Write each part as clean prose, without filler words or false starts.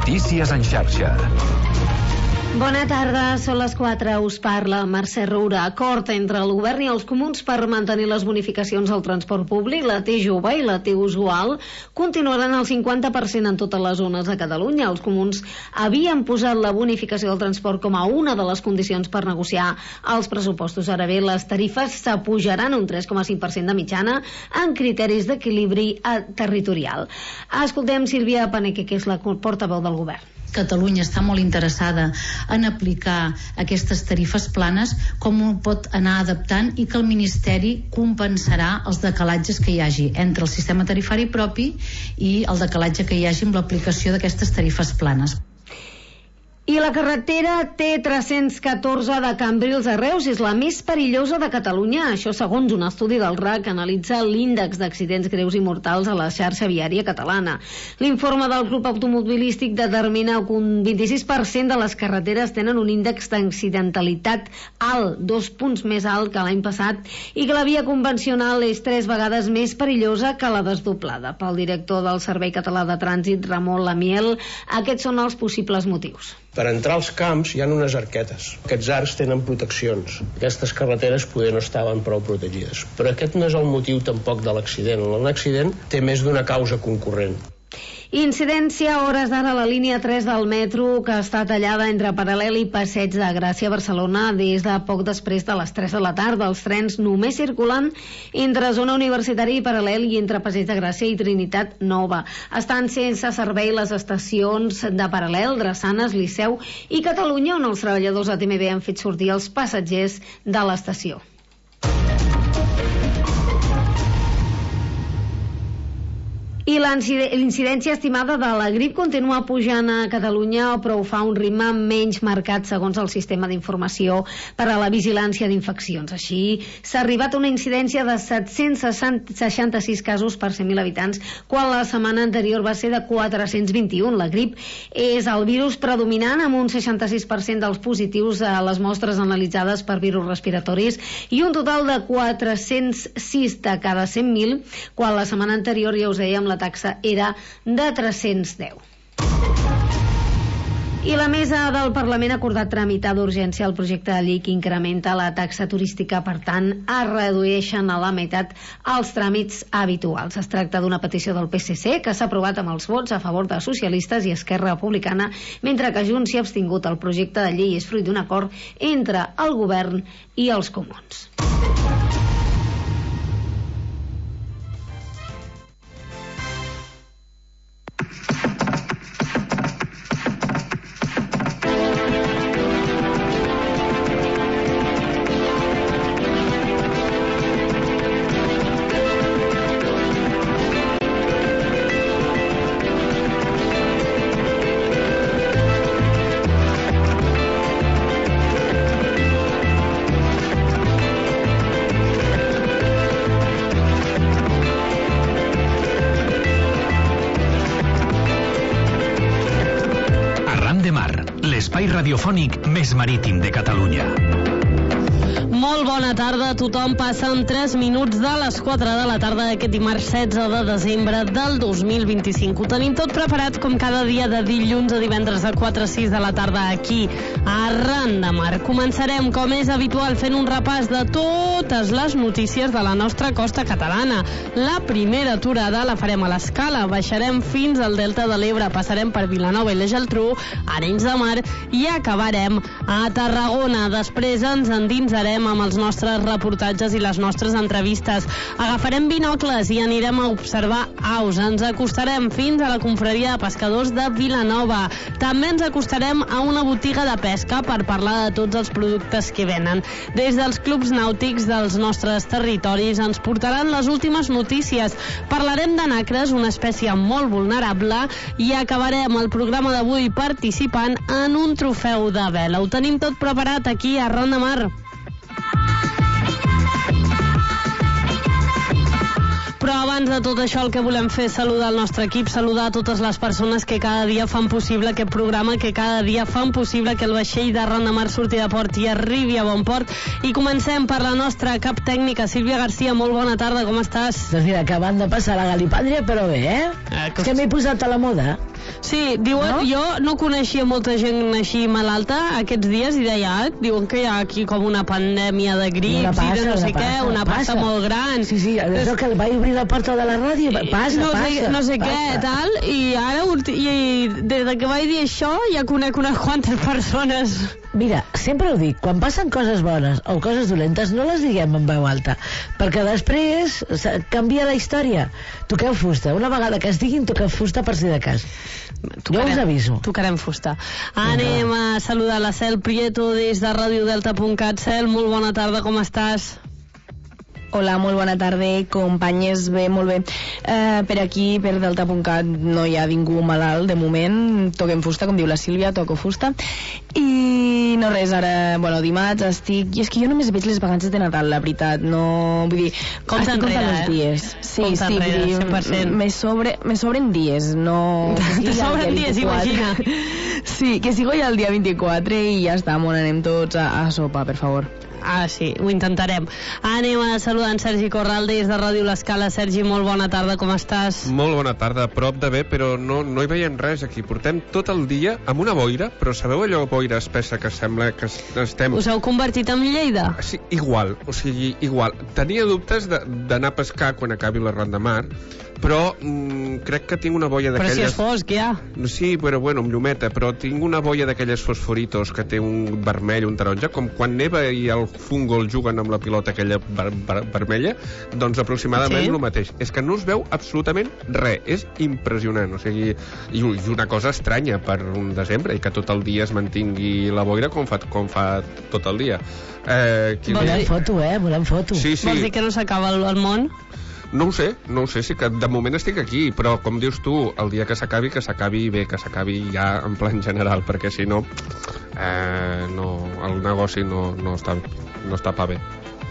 Notícies en xarxa. Bona tarda, són les 4, us parla Mercè Roura. Acord entre el govern i els comuns per mantenir les bonificacions al transport públic, la T jove i la T usual, continuaran al 50% en totes les zones de Catalunya. Els comuns havien posat la bonificació del transport com a una de les condicions per negociar els pressupostos. Ara bé, les tarifes s'apujaran un 3,5% de mitjana en criteris d'equilibri territorial. Escoltem Sílvia Paneque, que és la portaveu del govern. Catalunya està molt interessada en aplicar aquestes tarifes planes, com ho pot anar adaptant, i que el Ministeri compensarà els decalatges que hi hagi entre el sistema tarifari propi i el decalatge que hi hagi amb l'aplicació d'aquestes tarifes planes. I la carretera T314 de Cambrils a Reus és la més perillosa de Catalunya, això segons un estudi del RAC que analitza l'índex d'accidents greus i mortals a la xarxa viària catalana. L'informe del Club Automobilístic determina que un 26% de les carreteres tenen un índex d'accidentalitat alt, 2 punts més alt que l'any passat, i que la via convencional és 3 vegades més perillosa que la desdoblada. Pel director del Servei Català de Trànsit, Ramon Lamiel, aquests són els possibles motius. Per entrar als camps hi ha unes arquetes. Aquests arcs tenen proteccions. Aquestes carreteres poder no estaven prou protegides. Però aquest no és el motiu tampoc de l'accident. L'accident té més d'una causa concurrent. Incidència a hores d'ara a la línia 3 del metro, que està tallada entre Paral·lel i Passeig de Gràcia a Barcelona des de poc després de les 3 de la tarda. Els trens només circulen entre zona universitària i Paral·lel i entre Passeig de Gràcia i Trinitat Nova. Estan sense servei les estacions de Paral·lel, Drassanes, Liceu i Catalunya, on els treballadors de TMB han fet sortir els passatgers de l'estació. I l'incidència estimada de la grip continua pujant a Catalunya, però ho fa a un ritme menys marcat segons el sistema d'informació per a la vigilància d'infeccions. Així, s'ha arribat a una incidència de 766 casos per 100.000 habitants, quan la setmana anterior va ser de 421. La grip és el virus predominant, amb un 66% dels positius a les mostres analitzades per virus respiratoris i un total de 406 de cada 100.000, quan la setmana anterior, ja us dèiem, la taxa era de 310. I la mesa del Parlament ha acordat tramitar d'urgència el projecte de llei que incrementa la taxa turística, per tant, es redueixen a la meitat els tràmits habituals. Es tracta d'una petició del PSC que s'ha aprovat amb els vots a favor de socialistes i Esquerra Republicana, mentre que Junts s'hi ha abstingut. El projecte de llei és fruit d'un acord entre el govern i els comuns. L'espai radiofònic més marítim de Catalunya. Molt bona tarda a tothom. Passen 3 minuts de les 4 de la tarda d'aquest dimarts 16 de desembre del 2025. Ho tenim tot preparat com cada dia de dilluns a divendres de 4 a 6 de la tarda aquí a Arran de Mar. Començarem, com és habitual, fent un repàs de totes les notícies de la nostra costa catalana. La primera aturada la farem a l'Escala, baixarem fins al Delta de l'Ebre, passarem per Vilanova i la Geltrú, Arenys de Mar i acabarem a Tarragona. Després ens endinsarem amb els nostres reportatges i les nostres entrevistes. Agafarem binocles i anirem a observar aus. Ens acostarem fins a la confraria de pescadors de Vilanova. També ens acostarem a una botiga de pesca per parlar de tots els productes que venen. Des dels clubs nàutics dels nostres territoris ens portaran les últimes notícies. Parlarem de nacres, una espècie molt vulnerable, i acabarem el programa d'avui participant en un trofeu de vela. Ho tenim tot preparat aquí a Arran de Mar. Però abans de tot això el que volem fer és saludar el nostre equip, saludar a totes les persones que cada dia fan possible aquest programa, que cada dia fan possible que el vaixell d'Arran de Mar surti de port i arribi a bon port. I comencem per la nostra cap tècnica, Sílvia Garcia. Molt bona tarda, com estàs? Doncs mira, acabant de passar la Galipàndria, però bé, És que m'he posat a la moda. Sí, diuen, no? Jo no coneixia molta gent així malalta aquests dies i deia, diuen que hi ha aquí com una pandèmia de grips i de no sé què, una passa molt gran. Sí, és que el vaig obrir la porta de la ràdio, passa. No sé què, tal, i ara, des que vaig dir això, ja conec unes quantes persones. Mira, sempre ho dic, quan passen coses bones o coses dolentes, no les diguem en veu alta, perquè després canvia la història. Toqueu fusta, una vegada que es diguin, toqueu fusta per si de cas. Jo us aviso. Tocarem fusta. Anem a saludar la Cel Prieto des de radiodelta.cat. Cel, molt bona tarda, com estàs? Hola, molt bona tarda, companyes, molt bé. Per aquí, per Delta.cat, no hi ha ningú malalt, de moment. Toquem fusta, com diu la Sílvia, toco fusta. I no res, ara, dimarts estic... I és que jo només veig les vacances de Nadal, la veritat, no... Vull dir, estic comptant els dies. Sí, vull dir, 100%. Me sobren dies, no... Te sobren dies, imagina. Sí, que sigo ja el dia 24 i ja està, anem tots a sopa, per favor. Ah, sí, ho intentarem. Anem a saludar en Sergi Corral des de Ràdio L'Escala. Sergi, molt bona tarda, com estàs? Molt bona tarda, a prop de bé, però no hi veiem res aquí. Portem tot el dia amb una boira, però sabeu allò boira espessa que sembla que estem... Us heu convertit en Lleida? Sí, igual. Tenia dubtes d'anar a pescar quan acabi la ronda mar, però crec que tinc una boia d'aquelles... Però si és fosc, ja. Sí, però amb llumeta, però tinc una boia d'aquelles fosforitos que té un vermell, un taronja, com quan neva i el fúngol juguen amb la pilota aquella vermella, doncs aproximadament el mateix. És que no es veu absolutament res, és impressionant, i una cosa estranya per un desembre, i que tot el dia es mantingui la boira com fa tot el dia. Volem foto. Sí. Vols dir que no s'acaba el món? No ho sé, sí que de moment estic aquí, però com dius tu, el dia que s'acabi bé, que s'acabi ja en plan general, perquè si no, el negoci no està pa bé.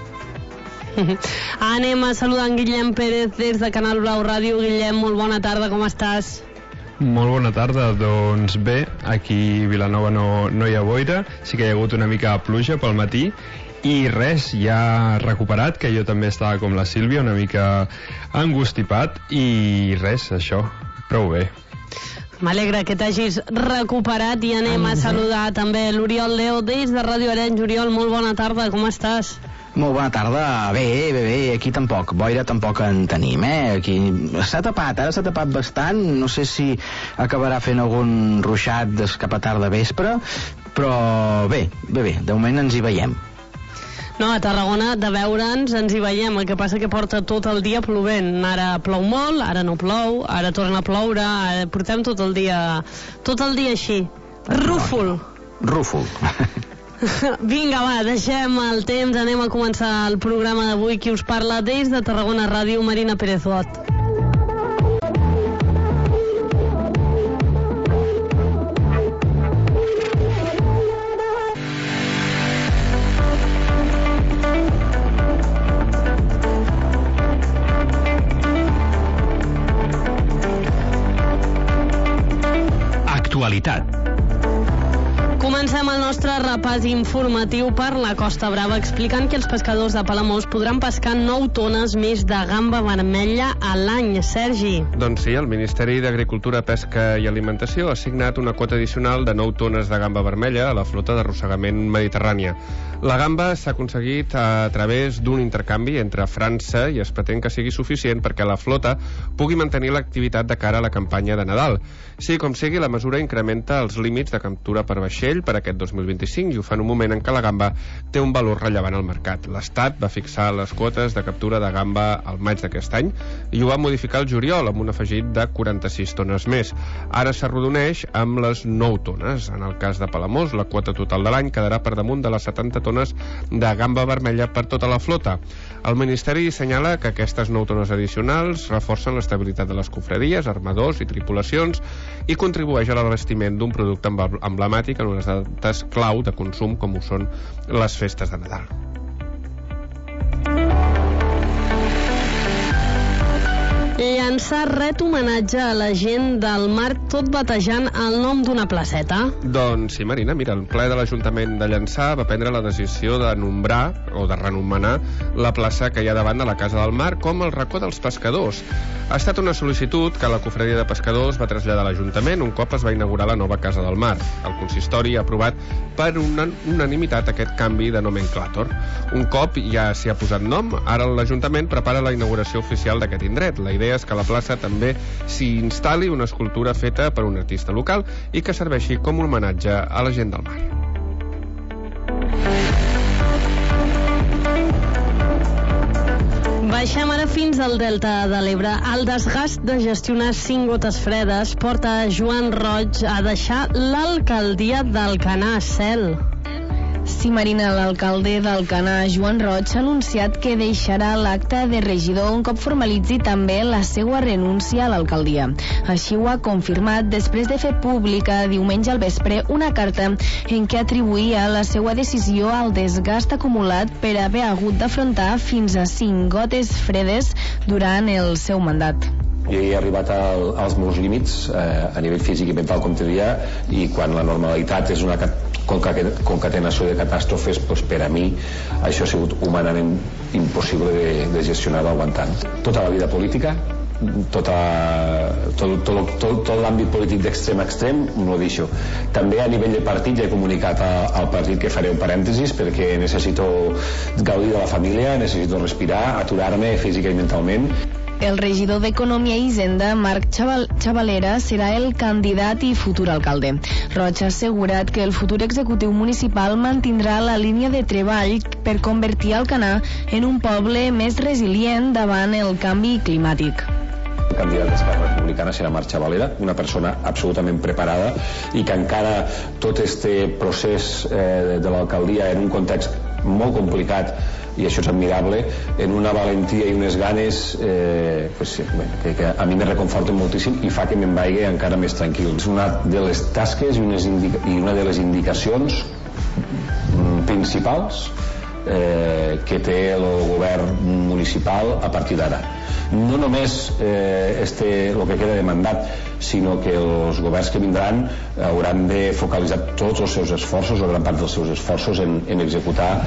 Anem a saludar en Guillem Pérez des de Canal Blau Ràdio. Guillem, molt bona tarda, com estàs? Molt bona tarda, doncs bé, aquí a Vilanova no hi ha boira, sí que hi ha hagut una mica de pluja pel matí, i res, ja recuperat, que jo també estava com la Sílvia, una mica angustipat, i res, això, prou bé. M'alegra que t'hagis recuperat i anem a saludar també l'Oriol Leo des de Ràdio Arenys. Oriol, molt bona tarda, com estàs? Molt bona tarda, bé, aquí tampoc, boira tampoc en tenim, aquí s'ha tapat bastant, no sé si acabarà fent algun ruixat cap a tarda vespre, però bé, de moment ens hi veiem. No, a Tarragona, de veure'ns, ens hi veiem. El que passa que porta tot el dia plovent. Ara plou molt, ara no plou, ara torna a ploure, ara portem tot el dia així. Rúfol. Vinga, va, deixem el temps, anem a començar el programa d'avui. Qui us parla des de Tarragona Ràdio, Marina Pérez-Ot. Actualitat. Comencem el nostre repàs informatiu per la Costa Brava explicant que els pescadors de Palamós podran pescar 9 tones més de gamba vermella a l'any. Sergi. Doncs sí, el Ministeri d'Agricultura, Pesca i Alimentació ha assignat una quota addicional de 9 tones de gamba vermella a la flota d'arrossegament mediterrània. La gamba s'ha aconseguit a través d'un intercanvi entre França i es pretén que sigui suficient perquè la flota pugui mantenir l'activitat de cara a la campanya de Nadal. Sí, com sigui, la mesura incrementa els límits de captura per vaixell per aquest 2025 i ho fa en un moment en què la gamba té un valor rellevant al mercat. L'Estat va fixar les quotes de captura de gamba al maig d'aquest any i ho va modificar el juliol amb un afegit de 46 tones més. Ara s'arrodoneix amb les 9 tones. En el cas de Palamós, la quota total de l'any quedarà per damunt de les 70 tones de gamba vermella per tota la flota. El Ministeri assenyala que aquestes 9 tones addicionals reforcen l'estabilitat de les confraries, armadors i tripulacions i contribueix a l'abastiment d'un producte emblemàtic en unes dates clau de consum com ho són les festes de Nadal. Llançà ret homenatge a la gent del Mar, tot batejant el nom d'una placeta. Doncs sí, Marina, mira, el ple de l'Ajuntament de Llançà va prendre la decisió de nombrar o de renomenar la plaça que hi ha davant de la Casa del Mar com el racó dels pescadors. Ha estat una sol·licitud que la Cofradia de Pescadors va traslladar a l'Ajuntament un cop es va inaugurar la nova Casa del Mar. El consistori ha aprovat per unanimitat aquest canvi de nomenclàtor. Un cop ja s'hi ha posat nom, ara l'Ajuntament prepara la inauguració oficial d'aquest indret. La idea és que a la plaça també s'hi instal·li una escultura feta per un artista local i que serveixi com un homenatge a la gent del mar. Baixem ara fins al Delta de l'Ebre. El desgast de gestionar 5 gotes fredes porta a Joan Roig a deixar l'alcaldia d'Alcanar, Cel. Sí, Marina, l'alcalde d'Alcanar, Joan Roig, ha anunciat que deixarà l'acte de regidor un cop formalitzi també la seva renúncia a l'alcaldia. Així ho ha confirmat després de fer pública diumenge al vespre una carta en què atribuïa la seva decisió al desgast acumulat per haver hagut d'afrontar fins a 5 gotes fredes durant el seu mandat. Jo he arribat als meus límits a nivell físic i mental, com te deia, i quan la normalitat és una concatenació de catàstrofes, doncs per a mi això ha sigut humanament impossible de gestionar, d'aguantar. Tota la vida política, tot l'àmbit polític d'extrem a extrem m'ho deixo. També a nivell de partit ja he comunicat al partit que faré un parèntesis perquè necessito gaudir de la família, necessito respirar, aturar-me física i mentalment. El regidor d'Economia i Hisenda, Marc Chavalera, serà el candidat i futur alcalde. Roig ha assegurat que el futur executiu municipal mantindrà la línia de treball per convertir Alcanar en un poble més resilient davant el canvi climàtic. El candidat d'Esquerra Republicana serà Marc Chavalera, una persona absolutament preparada i que encara tot este procés de l'alcaldia en un context molt complicat, i això és admirable, en una valentia i unes ganes que a mi me reconforten moltíssim i fa que me'n vagi encara més tranquil. És una de les tasques i una de les indicacions principals que té el govern municipal a partir d'ara. No només el que queda de mandat, sinó que els governs que vindran hauran de focalitzar tots els seus esforços o gran part dels seus esforços en executar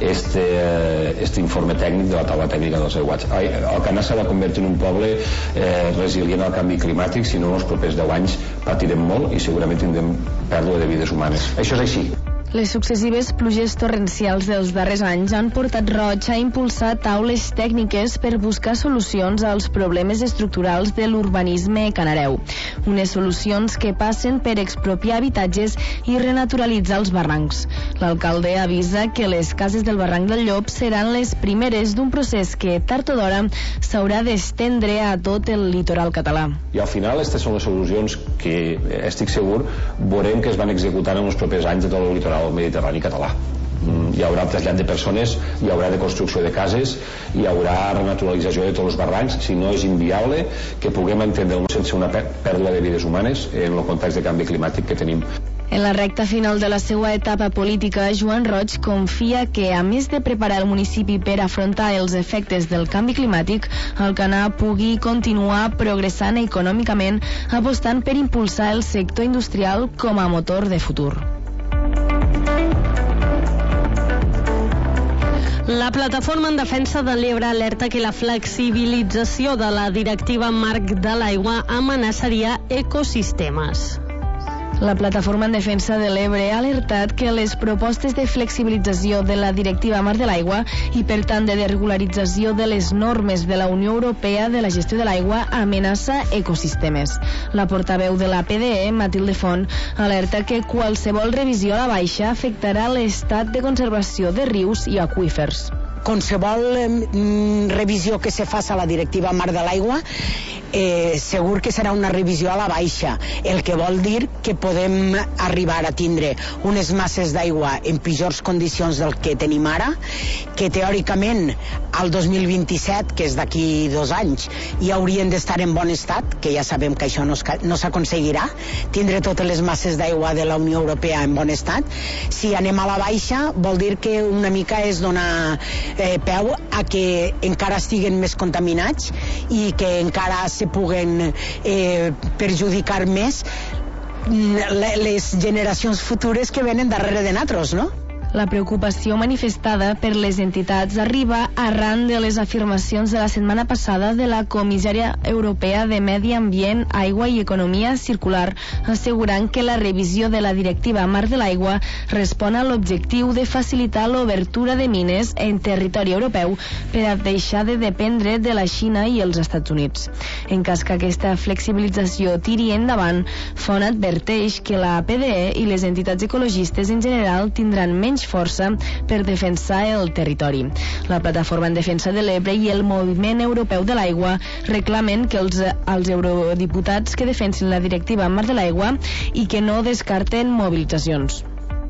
este informe tècnic de la taula tècnica dels aiguats. Alcanar s'ha de convertir en un poble resilient al canvi climàtic, si no en els propers 10 anys patirem molt i segurament tindrem pèrdua de vides humanes. Això és així. Les successives pluges torrencials dels darrers anys han portat Roig a impulsar taules tècniques per buscar solucions als problemes estructurals de l'urbanisme canareu. Unes solucions que passen per expropiar habitatges i renaturalitzar els barrancs. L'alcalde avisa que les cases del barranc del Llop seran les primeres d'un procés que, tard o d'hora, s'haurà d'estendre a tot el litoral català. I al final, aquestes són les solucions que, estic segur, veurem que es van executant en els propers anys de tot el litoral mediterrani català. Hi haurà trasllat de persones, hi haurà de construcció de cases, hi haurà renaturalització de tots els barrancs, si no és inviable que puguem entendre-ho sense una pèrdua de vides humanes en el context de canvi climàtic que tenim. En la recta final de la seva etapa política, Joan Roig confia que, a més de preparar el municipi per afrontar els efectes del canvi climàtic, Alcanar pugui continuar progressant econòmicament, apostant per impulsar el sector industrial com a motor de futur. La plataforma en defensa de l'Ebre alerta que la flexibilització de la directiva marc de l'aigua amenaçaria ecosistemes. La plataforma en defensa de l'Ebre ha alertat que les propostes de flexibilització de la directiva Mar de l'Aigua i, per tant, de desregularització de les normes de la Unió Europea de la gestió de l'aigua amenaça ecosistemes. La portaveu de la PDE, Matilde Font, alerta que qualsevol revisió a la baixa afectarà l'estat de conservació de rius i aqüífers. Qualsevol revisió que se faci a la directiva Mar de l'Aigua segur que serà una revisió a la baixa, el que vol dir que podem arribar a tindre unes masses d'aigua en pitjors condicions del que tenim ara, que teòricament al 2027, que és d'aquí 2 anys, ja haurien d'estar en bon estat, que ja sabem que això no s'aconseguirà, tindre totes les masses d'aigua de la Unió Europea en bon estat. Si anem a la baixa vol dir que una mica és donar peu a que encara estiguen més contaminats i que encara se puguen perjudicar més les generacions futures que venen darrere de nosaltres, no? La preocupació manifestada per les entitats arriba arran de les afirmacions de la setmana passada de la comissària europea de Medi Ambient, Aigua i Economia Circular, assegurant que la revisió de la directiva Mar de l'Aigua respon a l'objectiu de facilitar l'obertura de mines en territori europeu per a deixar de dependre de la Xina i els Estats Units. En cas que aquesta flexibilització tiri endavant, Font adverteix que la PDE i les entitats ecologistes en general tindran menys força per defensar el territori. La Plataforma en Defensa de l'Ebre i el Moviment Europeu de l'Aigua reclamen que els eurodiputats que defensin la directiva Mar de l'Aigua i que no descarten mobilitzacions.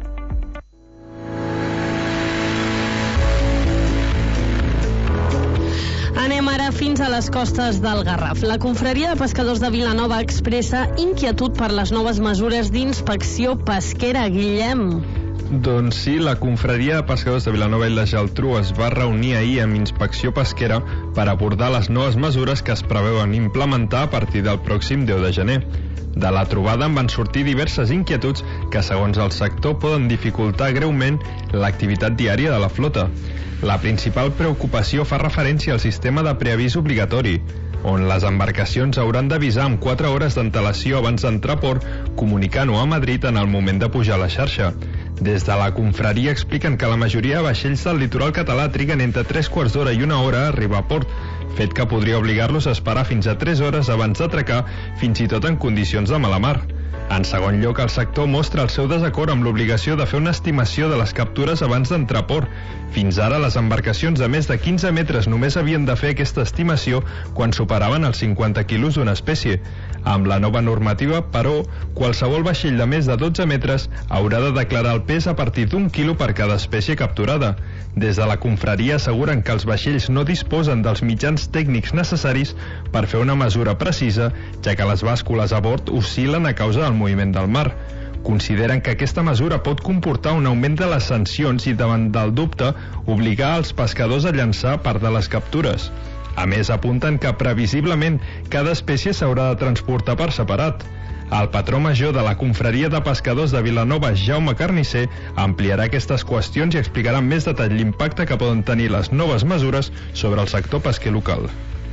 Anem ara fins a les costes del Garraf. La confraria de pescadors de Vilanova expressa inquietud per les noves mesures d'inspecció pesquera. Guillem. Doncs sí, la confraria de pescadors de Vilanova i la Geltrú es va reunir ahir amb Inspecció Pesquera per abordar les noves mesures que es preveuen implementar a partir del pròxim 10 de gener. De la trobada en van sortir diverses inquietuds que, segons el sector, poden dificultar greument l'activitat diària de la flota. La principal preocupació fa referència al sistema de preavís obligatori, on les embarcacions hauran d'avisar amb 4 hores d'antelació abans d'entrar a port, comunicant-ho a Madrid en el moment de pujar a la xarxa. Des de la confraria expliquen que la majoria de vaixells del litoral català triguen entre 3 quarts d'hora i 1 hora a arribar a port, fet que podria obligar-los a esperar fins a 3 hores abans d'atracar, fins i tot en condicions de mala mar. En segon lloc, el sector mostra el seu desacord amb l'obligació de fer una estimació de les captures abans d'entrar a port. Fins ara, les embarcacions de més de 15 metres només havien de fer aquesta estimació quan superaven els 50 quilos d'una espècie. Amb la nova normativa, però, qualsevol vaixell de més de 12 metres haurà de declarar el pes a partir d'1 quilo per cada espècie capturada. Des de la confraria asseguren que els vaixells no disposen dels mitjans tècnics necessaris per fer una mesura precisa, ja que les bàscules a bord oscil·len a causa del moviment del mar. Consideren que aquesta mesura pot comportar un augment de les sancions i, davant del dubte, obligar els pescadors a llançar part de les captures. A més, apunten que previsiblement cada espècie s'haurà de transportar per separat. El patró major de la confraria de pescadors de Vilanova, Jaume Carnisser, ampliarà aquestes qüestions i explicarà amb més detall l'impacte que poden tenir les noves mesures sobre el sector pesquer local.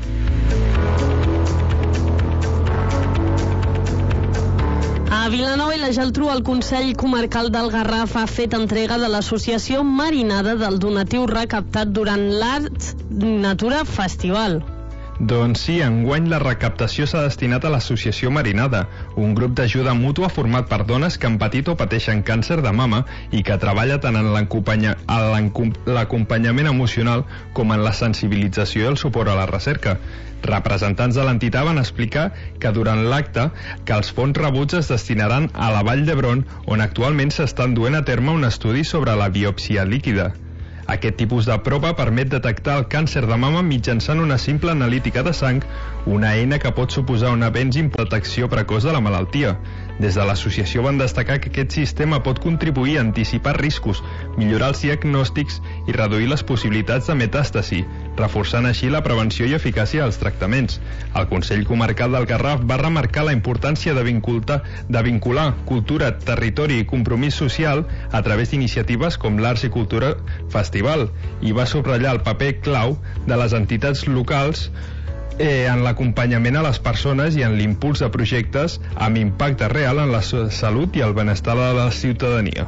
A Vilanova i la Geltrú, el Consell Comarcal del Garraf ha fet entrega de l'Associació Marinada del donatiu recaptat durant l'Art Natura Festival. Doncs sí, enguany la recaptació s'ha destinat a l'Associació Marinada, un grup d'ajuda mútua format per dones que han patit o pateixen càncer de mama i que treballa tant en l'acompanyament emocional com en la sensibilització i el suport a la recerca. Representants de l'entitat van explicar que durant l'acte que els fons rebuts es destinaran a la Vall d'Hebron, on actualment s'estan duent a terme un estudi sobre la biòpsia líquida. Aquest tipus de prova permet detectar el càncer de mama mitjançant una simple analítica de sang, una eina que pot suposar un avenç en detecció precoç de la malaltia. Des de l'associació van destacar que aquest sistema pot contribuir a anticipar riscos, millorar els diagnòstics i reduir les possibilitats de metàstasi, reforçant així la prevenció i eficàcia dels tractaments. El Consell Comarcal del Garraf va remarcar la importància de vincular cultura, territori i compromís social a través d'iniciatives com l'Arts i Cultura Festival i va subratllar el paper clau de les entitats locals en l'acompanyament a les persones i en l'impuls de projectes amb impacte real en la salut i el benestar de la ciutadania.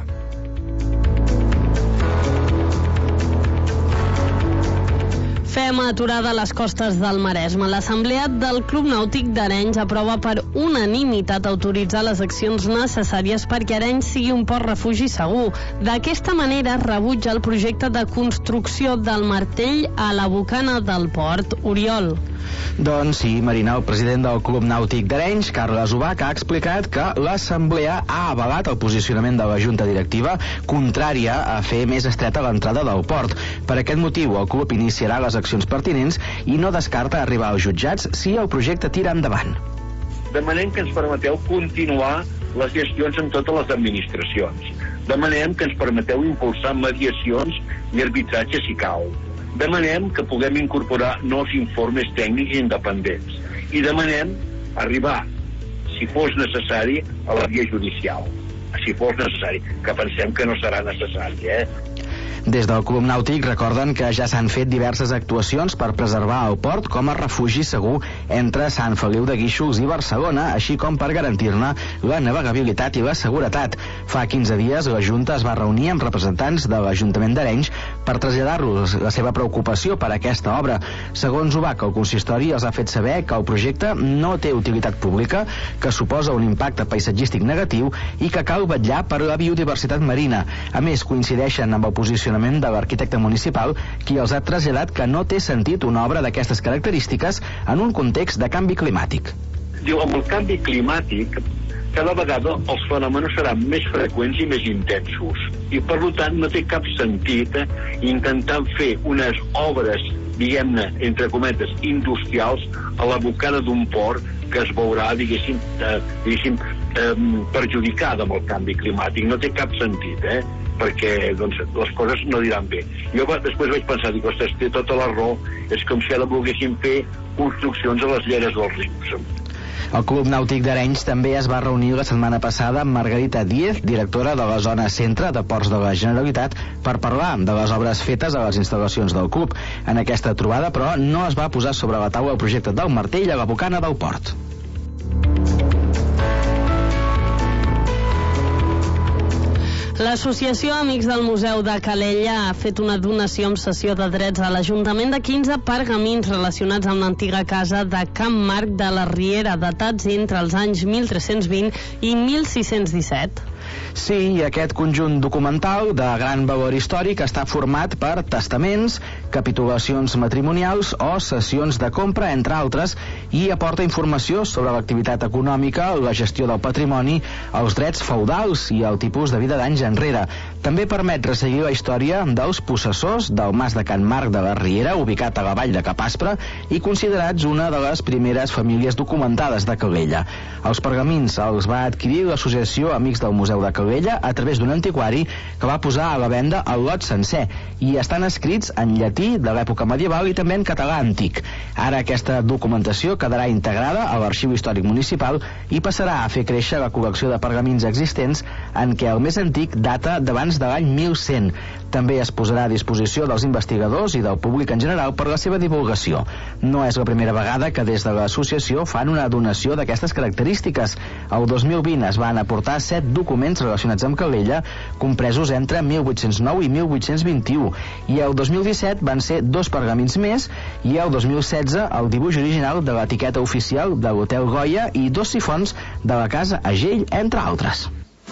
Fem aturada a les costes del Maresme. L'Assemblea del Club Nàutic d'Arenys aprova per unanimitat autoritzar les accions necessàries perquè Arenys sigui un port refugi segur. D'aquesta manera rebutja el projecte de construcció del martell a la bocana del port. Oriol. Doncs sí, Marina, el president del Club Nàutic d'Arenys, Carles Ubach, ha explicat que l'Assemblea ha avalat el posicionament de la Junta Directiva contrària a fer més estreta l'entrada del port. Per aquest motiu, el club iniciarà les accions pertinents i no descarta arribar als jutjats si el projecte tira endavant. Demanem que ens permeteu continuar les gestions en totes les administracions. Demanem que ens permeteu impulsar mediacions i arbitratge si cal. Demanem que puguem incorporar nous informes tècnics independents i demanem arribar, si fos necessari, a la via judicial. Si fos necessari, que pensem que no serà necessari, Des del Club Nàutic recorden que ja s'han fet diverses actuacions per preservar el port com a refugi segur entre Sant Feliu de Guíxols i Barcelona, així com per garantir-ne la navegabilitat i la seguretat. Fa 15 dies la Junta es va reunir amb representants de l'Ajuntament d'Arenys per traslladar-los la seva preocupació per aquesta obra. Segons UBAC, el consistori els ha fet saber que el projecte no té utilitat pública, que suposa un impacte paisatgístic negatiu i que cal vetllar per la biodiversitat marina. A més, coincideixen amb el posicionament de l'arquitecte municipal, qui els ha traslladat que no té sentit una obra d'aquestes característiques en un context de canvi climàtic. Diu, amb el canvi climàtic, cada vegada els fenòmenos seran més freqüents i més intensos. I, per tant, no té cap sentit intentar fer unes obres, diguem-ne, entre cometes, industrials a la bocada d'un port que es veurà, diguéssim, perjudicada amb el canvi climàtic. No té cap sentit, perquè doncs, les coses no diran bé. Jo després vaig pensar, dic, ostres, té tota la raó, és com si ara volguéssim fer construccions a les lleres dels rius. El Club Nàutic d'Arenys també es va reunir la setmana passada amb Margarita Díez, directora de la zona centre de Ports de la Generalitat, per parlar de les obres fetes a les instal·lacions del club. En aquesta trobada, però, no es va posar sobre la taula el projecte del Martell a la bocana del port. L'Associació Amics del Museu de Calella ha fet una donació amb cessió de drets a l'Ajuntament de 15 pergamins relacionats amb l'antiga casa de Can Marc de la Riera, datats entre els anys 1320 i 1617. Sí, i aquest conjunt documental de gran valor històric està format per testaments, capitulacions matrimonials o cessions de compra, entre altres, i aporta informació sobre l'activitat econòmica, la gestió del patrimoni, els drets feudals i el tipus de vida d'anys enrere. També permet resseguir la història dels possessors del mas de Can Marc de la Riera, ubicat a la vall de Capaspre i considerats una de les primeres famílies documentades de Calella. Els pergamins els va adquirir l'Associació Amics del Museu de Calella a través d'un antiquari que va posar a la venda el lot sencer i estan escrits en llatí de l'època medieval i també en català antic. Ara aquesta documentació quedarà integrada a l'Arxiu Històric Municipal i passarà a fer créixer la col·lecció de pergamins existents, en què el més antic data d'abans de l'any 1100. També es posarà a disposició dels investigadors i del públic en general per la seva divulgació. No és la primera vegada que des de l'associació fan una donació d'aquestes característiques. El 2020 es van aportar 7 documents relacionats amb Calella, compresos entre 1809 i 1821, i el 2017 van ser 2 pergamins més, i el 2016 el dibuix original de l'etiqueta oficial de l'Hotel Goya i 2 sifons de la Casa Agell, entre altres.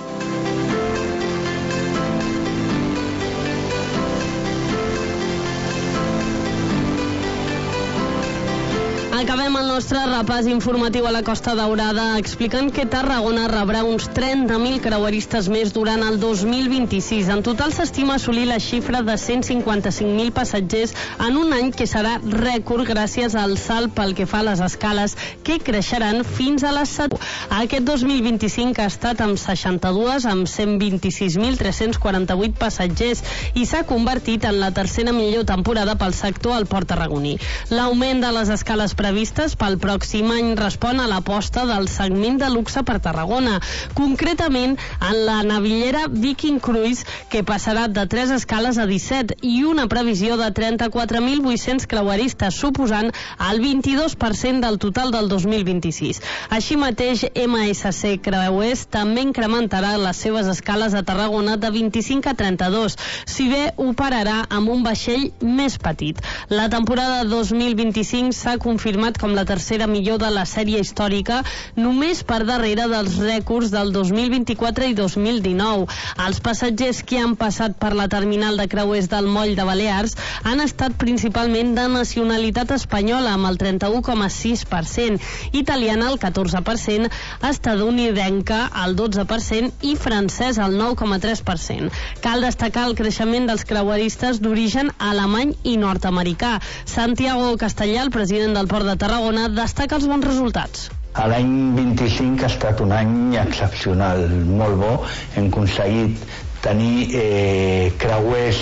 Acabem el nostre repàs informatiu a la Costa Daurada explicant que Tarragona rebrà uns 30.000 creueristes més durant el 2026. En total s'estima assolir la xifra de 155.000 passatgers en un any que serà rècord gràcies al salt pel que fa a les escales, que creixeran fins a les 7. Aquest 2025 ha estat amb 62, amb 126.348 passatgers i s'ha convertit en la tercera millor temporada pel sector al port tarragoní. L'augment de les escales previstes pel pròxim any respon a l'aposta del segment de luxe per Tarragona, concretament en la navillera Viking Cruise, que passarà de 3 escales a 17, i una previsió de 34.800 creueristes, suposant el 22% del total del 2026. Així mateix, MSC Creuers també incrementarà les seves escales a Tarragona de 25 a 32, si bé operarà amb un vaixell més petit. La temporada 2025 s'ha confirmat com la tercera millor de la sèrie històrica, només per darrere dels rècords del 2024 i 2019. Els passatgers que han passat per la terminal de creuers del Moll de Balears han estat principalment de nacionalitat espanyola, amb el 31,6%, italiana el 14%, estatunidenca el 12% i francès el 9,3%. Cal destacar el creixement dels creueristes d'origen alemany i nord-americà. Santiago Castellà, el president del Port de Tarragona, destaca els bons resultats. L'any 25 ha estat un any excepcional, molt bo. Hem aconseguit tenir creuers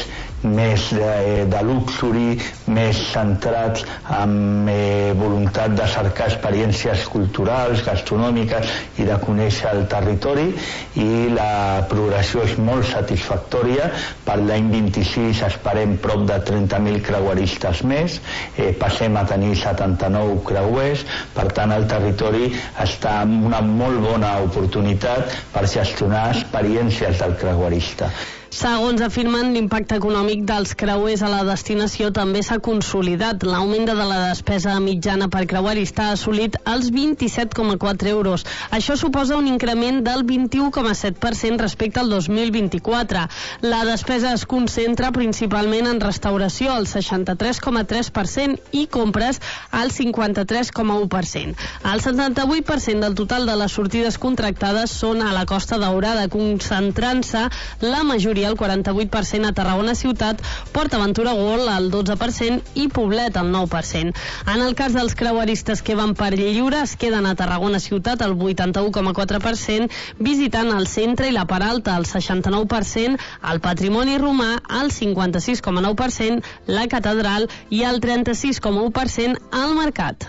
més de luxury, més centrats amb voluntat de cercar experiències culturals, gastronòmiques i de conèixer el territori, i la progressió és molt satisfactòria. Per l'any 26 esperem prop de 30.000 creueristes més, passem a tenir 79 creuers, per tant el territori està en una molt bona oportunitat per gestionar experiències del creuerista. Segons afirmen, l'impacte econòmic dels creuers a la destinació també s'ha consolidat. L'augment de la despesa mitjana per creuerista ha assolit els 27,4 euros. Això suposa un increment del 21,7% respecte al 2024. La despesa es concentra principalment en restauració, el 63,3%, i compres, al 53,1%. El 78% del total de les sortides contractades són a la Costa Daurada, concentrant-se la majoria, el 48%, a Tarragona Ciutat, PortAventura World, el 12%, i Poblet, el 9%. En el cas dels creueristes que van per lliure, es queden a Tarragona Ciutat, el 81,4%, visitant el centre i la part alta, el 69%, el patrimoni romà, el 56,9%, la catedral i el 36,1% al mercat.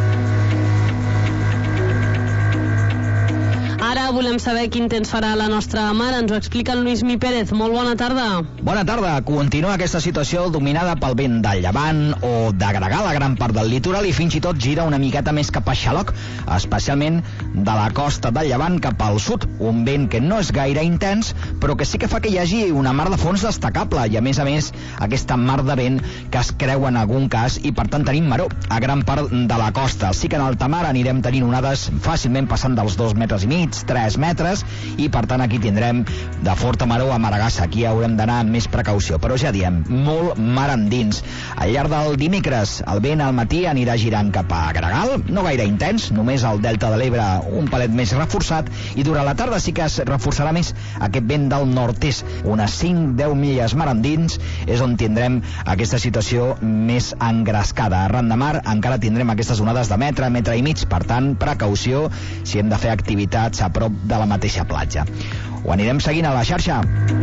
Ara volem saber quin temps farà la nostra mar. Ens ho explica en Lluís Pérez. Molt bona tarda. Bona tarda. Continua aquesta situació dominada pel vent del llevant o de gregal a gran part del litoral, i fins i tot gira una miqueta més cap a Xaloc, especialment de la costa del llevant cap al sud. Un vent que no és gaire intens, però que sí que fa que hi hagi una mar de fons destacable, i a més, aquesta mar de vent que es creu en algun cas, i per tant tenim maró a gran part de la costa. Sí que en alta mar anirem tenint onades fàcilment passant dels 2,5 metres, 3 metres, i per tant aquí tindrem de forta maró a Maragassa. Aquí haurem d'anar amb més precaució, però ja diem, molt mar endins. Al llarg del dimecres el vent al matí anirà girant cap a gregal, no gaire intens, només al delta de l'Ebre un palet més reforçat, i durant la tarda sí que es reforçarà més aquest vent del nord-est. Unes 5-10 milles mar endins és on tindrem aquesta situació més engrescada. Arran de mar encara tindrem aquestes onades de metre, metre i mig, per tant precaució si hem de fer activitats a prop de la mateixa platja. Ho anirem seguint a la xarxa.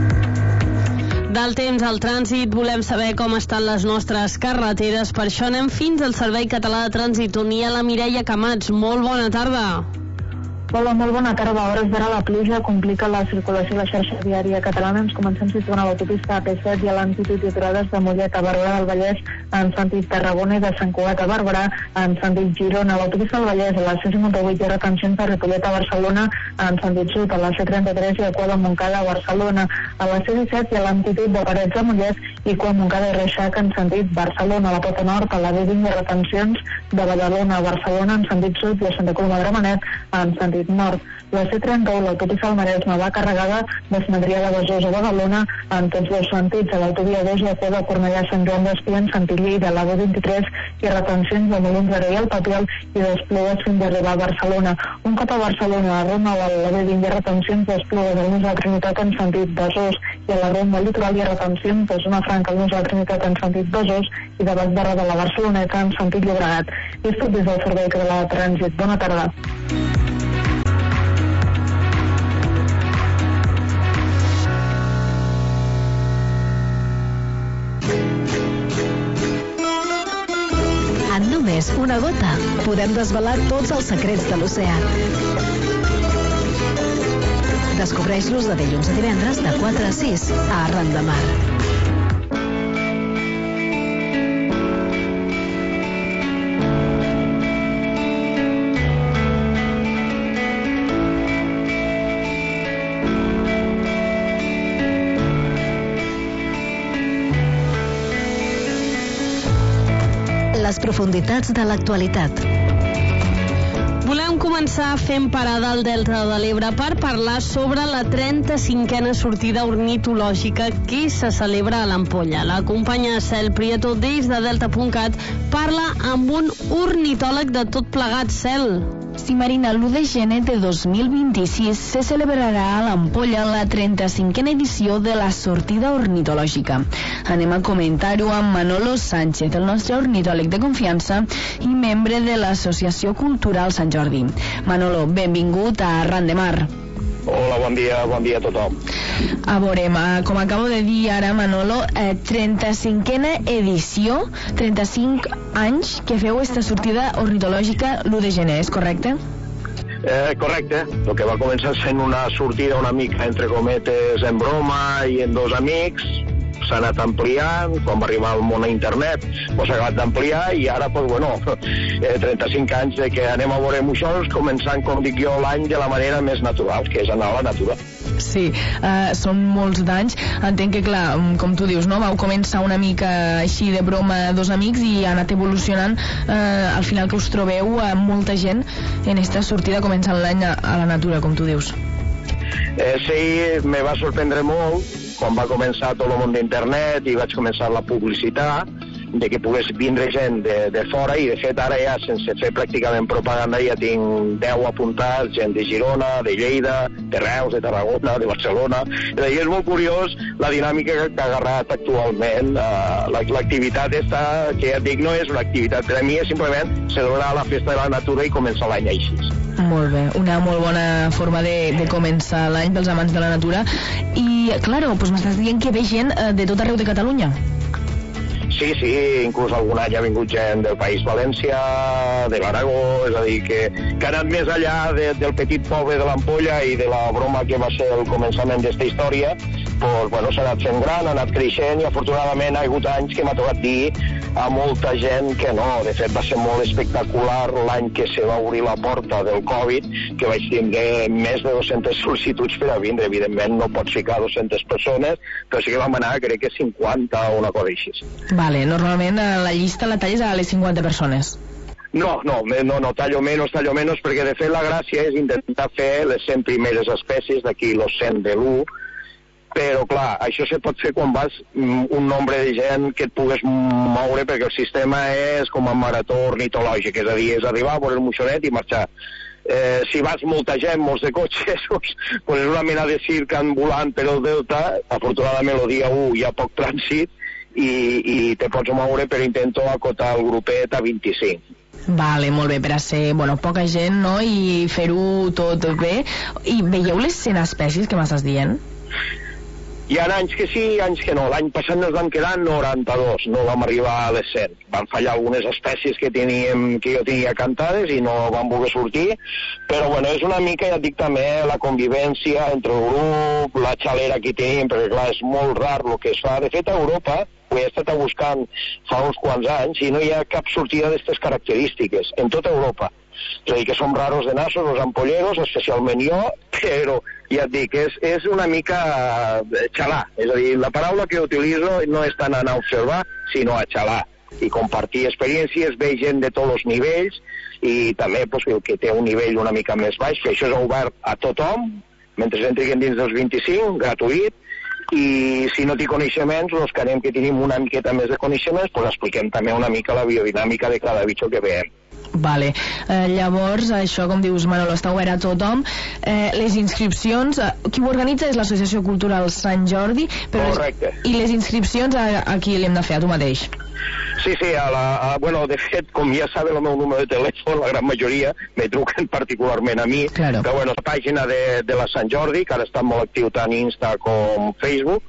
Del temps al trànsit volem saber com estan les nostres carreteres. Per això anem fins al Servei Català de Trànsit, on hi ha la Mireia Camats. Molt bona tarda. Hola, molt bona tarda. A hores d'ara la pluja complica la circulació a la xarxa viària catalana. Ens comencem situant a l'autopista AP7 i a l'Antitud i aturades de Mollet a Barberà del Vallès en sentit Tarragona i de Sant Cugat a Barberà en sentit Girona. A l'autopista del Vallès a la C58 hi ha retencions a Ripollet a Barcelona en sentit sud, a la C33 i a Cua de Montcada a Barcelona. A la C17 hi ha l'Antitud de Parets a Mollet i Cua de Montcada i Reixac en sentit Barcelona. A la Pota Nord, a la B20 hi ha retencions de Badalona a Barcelona en sentit sud i a Santa Coloma de Gramenet en sentit nord. La C31, l'autopista del Maresme, va carregada de Sant Adrià de Besòs a Badalona en tots dos sentits. A l'autovia 2 la Cua de Cornellà Sant Joan d'Espí en sentit Lleida. A la B23 hi ha retencions de Molins i el Papiol i d'Esplugues fins a arribar a Barcelona. Un cop a Barcelona, a la Ronda de la B20 hi ha retencions d'Esplugues al Nus de la Trinitat en sentit Besòs, i a la Ronda Litoral hi ha retencions de Zona Franca al Nus de la Trinitat en sentit Besòs i de Baix de la Barceloneta en sentit Llobregat. I és tot des del Servei Català de Trànsit. Bona tarda. En només una gota podem desvelar tots els secrets de l'oceà. Descobreix-los de dilluns a divendres de 4 a 6 a Arran de Mar. Les profunditats de l'actualitat. Volem començar fent parada al Delta de l'Ebre per parlar sobre la 35a sortida ornitològica que se celebra a l'Ampolla. La companya Cel Prieto des de Delta.cat parla amb un ornitòleg de tot plegat. Cel. Sí, Marina, l'1 de gener de 2026 se celebrarà a l'Ampolla la 35a edició de la sortida ornitològica. Anem a comentar-ho amb Manolo Sánchez, el nostre ornitòleg de confiança i membre de l'Associació Cultural Sant Jordi. Manolo, benvingut a Arran de Mar. Hola, bon dia a tothom. A veure, com acabo de dir ara, Manolo, 35a edició, 35 anys que feu esta sortida ornitològica l'1 de gener, és correcte? Correcte, el que va començar sent una sortida una mica entre cometes en broma i en dos amics, s'ha anat ampliant, quan va arribar al món a internet s'ha acabat d'ampliar i ara 35 anys de que anem a veure moixons, començant, com dic jo, l'any de la manera més natural, que és anar a la natura. Sí, són molts d'anys. Entenc que, clar, com tu dius, no? Vau començar una mica així de broma dos amics i ha anat evolucionant, al final que us trobeu molta gent en esta sortida començant l'any a la natura, com tu dius. Sí, me va sorprendre molt quan va començar tot el món d'internet i vaig començar la publicitat de que pogués vindre gent de fora i de fet ara ja sense fer pràcticament propaganda ja tinc 10 apuntats, gent de Girona, de Lleida, de Reus, de Tarragona, de Barcelona, i és molt curiós la dinàmica que ha agarrat actualment l'activitat esta, que ja et dic no és una activitat, per a mi és simplement celebrar la festa de la natura i començar l'any així. Molt bé, una molt bona forma de començar l'any pels amants de la natura i, claro, doncs m'estàs dient que ve gent de tot arreu de Catalunya. Sí, inclús algun any ha vingut gent del País Valencià, de l'Aragó, és a dir, que ha anat més allà del petit poble de l'Ampolla i de la broma que va ser el començament d'esta història, doncs, s'ha anat fent gran, ha anat creixent i afortunadament ha hagut anys que m'ha tocat dir a molta gent que no. De fet, va ser molt espectacular l'any que se va obrir la porta del Covid, que vaig tindre més de 200 sol·licituds per a vindre. Evidentment no pots ficar 200 persones, però sí que vam anar, crec que 50 o una cosa així. Vale, normalment la llista la talles a les 50 persones. No, tallo menos, perquè de fet la gràcia és intentar fer les 100 primeres espècies, d'aquí los 100 de l'1, però clar, això se pot fer quan vas un nombre de gent que et pugues moure, perquè el sistema és com a marató ornitològic, és a dir, és arribar a veure el moixonet i marxar. Si vas molta gent, molts de cotxes, doncs és una mena de circ ambulant per el delta. Afortunadament el dia 1 hi ha poc trànsit i te pots moure, però intento acotar el grupet a 25. Vale, molt bé, per a ser, poca gent, no?, i fer-ho tot bé. I veieu les 100 espècies que m'estàs dient? Hi ha anys que sí, anys que no. L'any passat ens van quedar 92, no vam arribar a les 100. Van fallar algunes espècies que jo tenia cantades i no van voler sortir, però és una mica, ja et dic també, la convivència entre el grup, la xalera que tenim, perquè clar, és molt rar el que es fa. De fet, a Europa, ho he estat buscant fa uns quants anys i no hi ha cap sortida d'aquestes característiques, en tota Europa. És a dir, que som raros de nassos, els ampolleros, especialment jo, però ja et dic, és una mica xalar. És a dir, la paraula que utilitzo no és tant anar a observar, sinó a xalar i compartir experiències, veure gent de tots els nivells i també el que té un nivell una mica més baix, que això és obert a tothom, mentre entrin dins dels 25, gratuït, i si no té coneixements, els que anem que tenim una miqueta més de coneixements, doncs expliquem també una mica la biodinàmica de cada bitxo que veiem. Vale, llavors això, com dius, Manolo, està obert a tothom. Les inscripcions, qui ho organitza és l'Associació Cultural Sant Jordi, però correcte. I les inscripcions a qui l'hem de fer, a tu mateix? Sí, de fet, com ja sabe el meu número de telèfon, la gran majoria me truquen particularment a mi, claro. Però la pàgina de la Sant Jordi, que ara està molt actiu tant Insta com Facebook,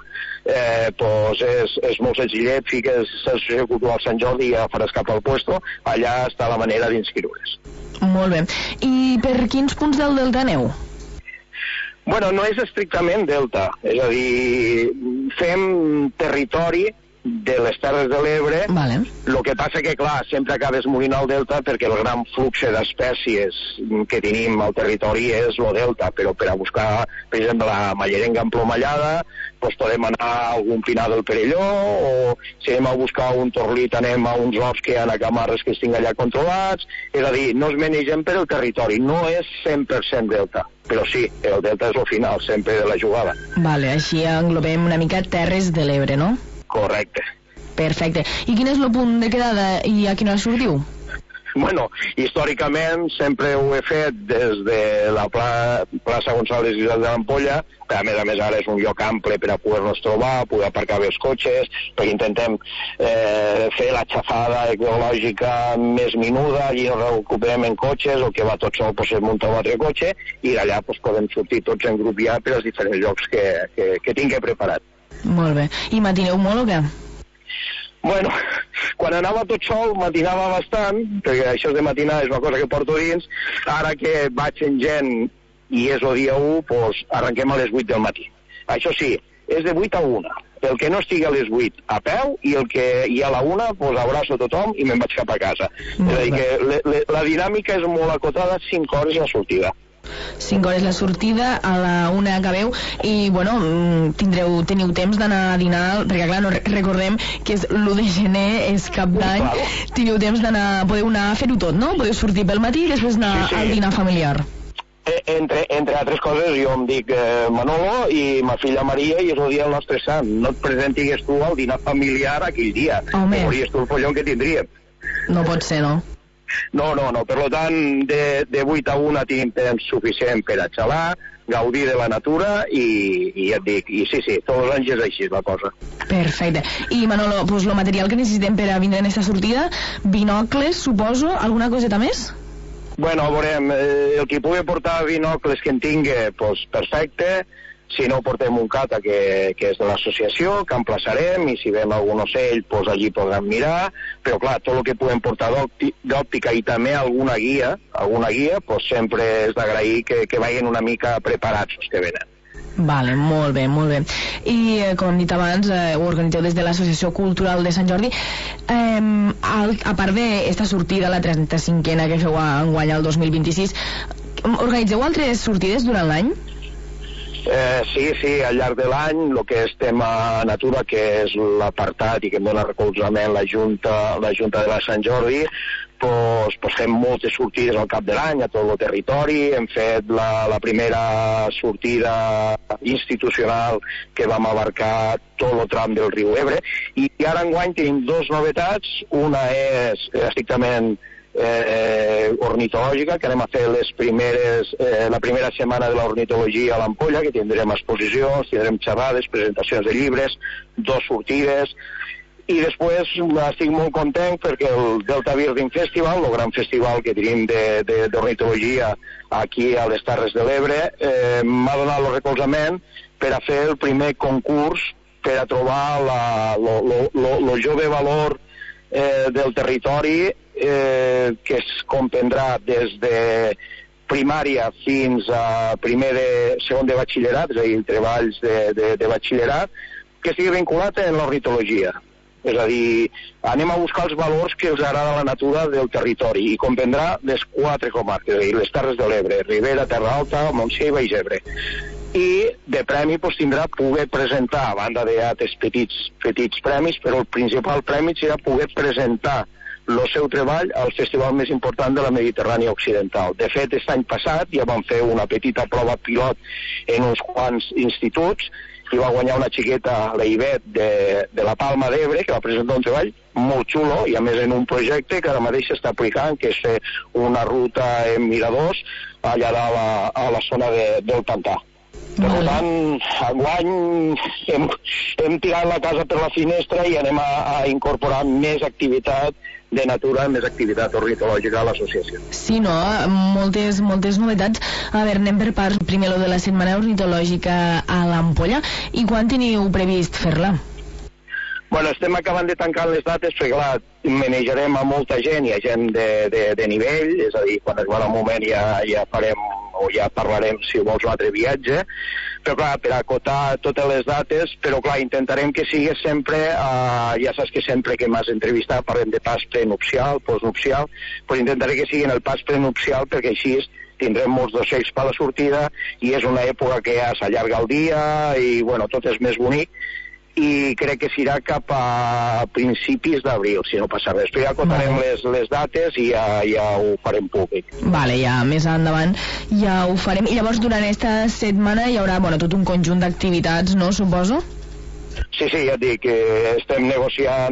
és molt senzillet, fiques l'Associació Cultural Sant Jordi i ja faràs cap al puesto, allà està la manera d'inscriure's. Molt bé. I per quins punts del delta aneu? No és estrictament delta, és a dir, fem territori de les Terres de l'Ebre. Vale. El que passa que, clar, sempre acabes morint al delta perquè el gran flux d'espècies que tenim al territori és el delta, però per a buscar, per exemple, la mallerenga emplomallada, doncs podem anar a algun pinar del Perelló, o si anem a buscar un torlit anem a uns horts que hi ha a Camarres que estic allà controlats. És a dir, no es manegem per el territori, no és 100% delta, però sí, el delta és el final sempre de la jugada. Vale, així englobem una mica Terres de l'Ebre, no? Correcte. Perfecte. I quin és el punt de quedada i a quina hora sortiu? Bueno, històricament sempre ho he fet des de la plaça González de l'Ampolla, que a més ara és un lloc ample per a poder-nos trobar, poder aparcar bé els cotxes, perquè intentem fer la xafada ecològica més minuda, allí ens recuperem en cotxes, el que va tot sol es munta un altre cotxe, i d'allà podem sortir tots en grup ja per als diferents llocs que tinc preparat. Molt bé. I matineu molt o què? Bueno, quan anava tot sol matinava bastant, perquè això de matinar és una cosa que porto dins. Ara que vaig en gent i és el dia 1, doncs arrenquem a les 8 del matí. Això sí, és de 8 a 1. El que no estigui a les 8 a peu i el que hi ha a la 1, doncs abraço tothom i me'n vaig cap a casa. És a dir, que la dinàmica és molt acotada, 5 hores la sortida. 5 hores la sortida, a la 1 acabeu i, bueno, teniu temps d'anar a dinar, perquè clar, no recordem que és l'1 de gener, és cap d'any, teniu temps d'anar, podeu anar a fer-ho tot, no? Podeu sortir pel matí i després anar al dinar familiar. Entre altres coses, jo em dic Manolo i ma filla Maria, i és el dia del nostre sant. No et presentigues tu al dinar familiar aquell dia. Home. Veuries tu el follon que tindríem. No pot ser, no? No. Per tant, de 8 a 1 tenim temps suficient per a xalar, gaudir de la natura i ja et dic, i sí, tots els anys és així la cosa. Perfecte. I Manolo, pues, el material que necessitem per a vindre en aquesta sortida, binocles, suposo, alguna coseta més? Bueno, veurem, el que pugui portar binocles que en tingui, doncs perfecte. Si no, portem un cata que és de l'associació, que emplaçarem, i si veiem algun ocell, doncs allí podrem mirar. Però clar, tot el que podem portar d'òptica i també alguna guia, doncs sempre és d'agrair que vagin una mica preparats els que venen. Vale, molt bé, molt bé. I com hem dit abans, ho organitzeu des de l'Associació Cultural de Sant Jordi. A part d'esta sortida, la 35a que feu enguany al 2026, organitzeu altres sortides durant l'any? Sí, al llarg de l'any, el que és tema natura, que és l'apartat i que em dona recolzament la Junta de la Sant Jordi, doncs fem moltes sortides al cap de l'any a tot el territori. Hem fet la primera sortida institucional que vam abarcar tot el tram del riu Ebre, i ara enguany tenim 2 novetats. Una és estrictament ornitològica, que anem a fer la primera setmana de l'ornitologia a l'Ampolla, que tindrem exposicions, tindrem xerrades, presentacions de llibres, 2 sortides. I després estic molt content perquè el Delta Birding Festival, el gran festival que tenim d'ornitologia aquí a les Terres de l'Ebre, m'ha donat el recolzament per a fer el primer concurs per a trobar el jove valor del territori, que es comprendrà des de primària fins a segon de batxillerat, és a dir, treballs de batxillerat, que estigui vinculat en l'ornitologia. És a dir, anem a buscar els valors que els agrada la natura del territori, i comprendrà les 4 comarques, és a dir, les Terres de l'Ebre, Ribera, Terra Alta, Montsià i Baix Ebre. I de premi tindrà poder presentar, a banda d'altres petits premis, però el principal premi serà poder presentar el seu treball al festival més important de la Mediterrània Occidental. De fet, aquest any passat ja vam fer una petita prova pilot en uns quants instituts, i va guanyar una xiqueta, la Ivet, de la Palma d'Ebre, que va presentar un treball molt xulo, i a més en un projecte que ara mateix s'està aplicant, que és fer una ruta en miradors allà a la zona del pantà. Per tant, enguany hem tirat la casa per la finestra i anem a incorporar més activitat de natura, més activitat ornitològica a l'associació. Sí, no? Moltes novetats. A veure, anem per parts. Primer, lo de la Setmana Ornitològica a l'Ampolla. I quan teniu previst fer-la? Bueno, estem acabant de tancar les dates perquè, clar, manejarem a molta gent, hi ha gent de nivell, és a dir, quan arribarà el moment ja farem o ja parlarem, si vols, un altre viatge, però clar, per acotar totes les dates, però clar, intentarem que sigui sempre, ja saps que sempre que m'has entrevistat parlem de pas prenupcial, postnupcial, doncs intentaré que sigui en el pas prenupcial, perquè així tindrem molts d'ocells per la sortida, i és una època que ja s'allarga el dia, i bueno, tot és més bonic, i crec que serà cap a principis d'abril, si no passa res. Però ja acotarem les dates i ja ho farem públic. Vale, ja més endavant ja ho farem. I llavors durant aquesta setmana hi haurà tot un conjunt d'activitats, no, suposo? Sí, ja et dic que estem negociant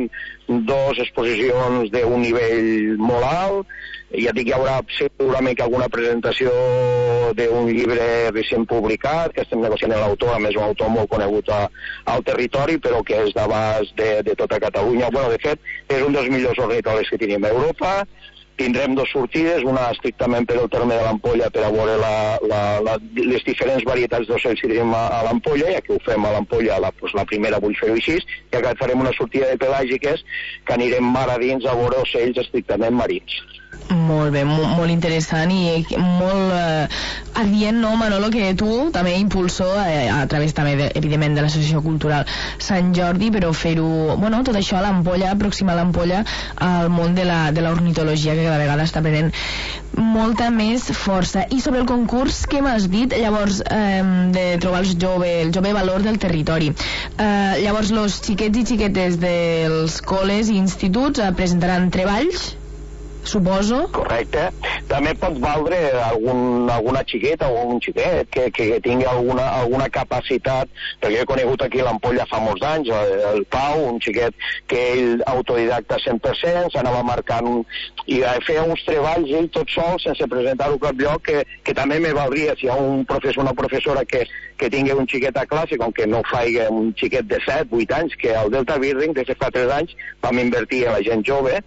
2 exposicions d'un nivell molt alt. Ja dic, hi haurà segurament que alguna presentació d'un llibre recent publicat, que estem negociant amb l'autor, a més un autor molt conegut al territori, però que és d'abast de tota Catalunya. Bueno, de fet, és un dels millors ornitòlegs que tenim a Europa. Tindrem 2 sortides, una estrictament per el terme de l'Ampolla, per a veure les diferents varietats d'ocells que tenim a l'Ampolla, ja que ho fem a l'Ampolla, la primera vull fer-ho així, i que farem una sortida de pelàgiques que anirem mar a dins a veure ocells estrictament marins. Molt bé, molt interessant i molt adient, no, Manolo, que tu també impulsor a través també, evidentment, de l'Associació Cultural Sant Jordi, però fer-ho, bueno, tot això a l'Ampolla, aproximar l'Ampolla al món de l'ornitologia, que cada vegada està prenent molta més força. I sobre el concurs, què m'has dit, llavors, de trobar el jove valor del territori? Llavors, els xiquets i xiquetes dels col·les i instituts presentaran treballs, suposo. Correcte. També pot valdre alguna xiqueta o un xiquet que tingui alguna capacitat, perquè he conegut aquí l'Ampolla fa molts anys, el Pau, un xiquet que ell autodidacta 100%, s'anava marcant i feia uns treballs ell tot sol, sense presentar-ho a cap lloc, que també me valdria si hi ha un professor o una professora que tingui un xiquet a classe, com que no faci un xiquet de 7-8 anys, que al Delta Birring, des de fa 3 anys, vam invertir a la gent jove,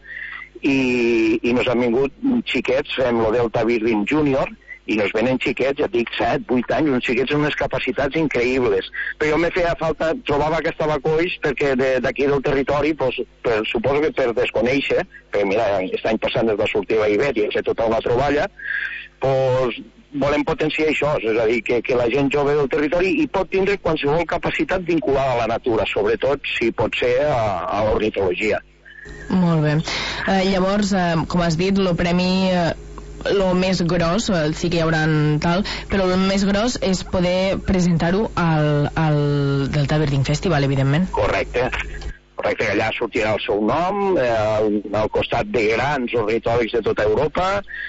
i nos han vingut xiquets, fem el Delta Birring Junior, i nos venen xiquets, ja dic, 7-8 anys, uns xiquets amb unes capacitats increïbles. Però jo me feia falta, trobava que estava coix, perquè d'aquí del territori, suposo que per desconèixer, perquè mira, aquest any passat es va sortir a Ibet i hem fet tota una troballa, volem potenciar això, és a dir, que la gent jove del territori hi pot tindre qualsevol capacitat vinculada a la natura, sobretot si pot ser a l'ornitologia. Molt bé. Llavors, com has dit, el premi el més gros, sí que hi haurà tal, però el més gros és poder presentar-ho al Delta Birring Festival, evidentment. Correcte, que allà sortirà el seu nom, al costat de grans ornitòlegs de tota Europa,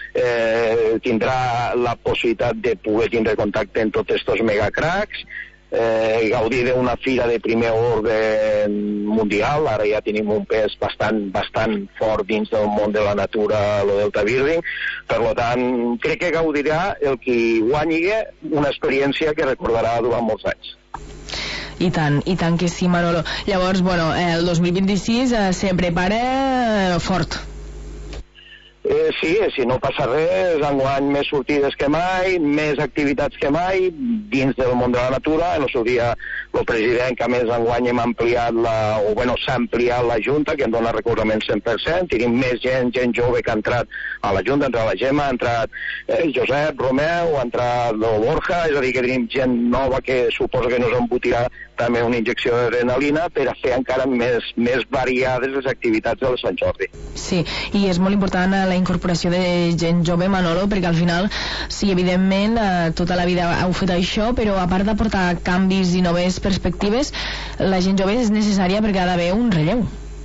tindrà la possibilitat de poder tindre contacte amb tots aquests megacracs, gaudir d'una fira de primer ordre mundial. Ara ja tenim un pes bastant fort dins del món de la natura, el Delta Birring, per tant crec que gaudirà el qui guanyi una experiència que recordarà durant molts anys. I tant que sí, Manolo. Llavors, bueno, el 2026 se prepara fort. Sí, si no passa res, enguany més sortides que mai, més activitats que mai dins del món de la natura. En el seu dia el president, que a més enguany hem ampliat s'ha ampliat la Junta, que em dona recolzament 100%, tenim més gent jove que ha entrat a la Junta, ha entrat la Gemma, ha entrat el Josep Romeu, ha entrat el Borja, és a dir, que tenim gent nova que suposo que nos embotirà també una injecció d'adrenalina per a fer encara més variades les activitats de Sant Jordi. Sí, i és molt important la incorporació de gent jove, Manolo, perquè al final, sí, evidentment, tota la vida heu fet això, però a part d'aportar canvis i noves perspectives, la gent jove és necessària perquè ha d'haver un relleu.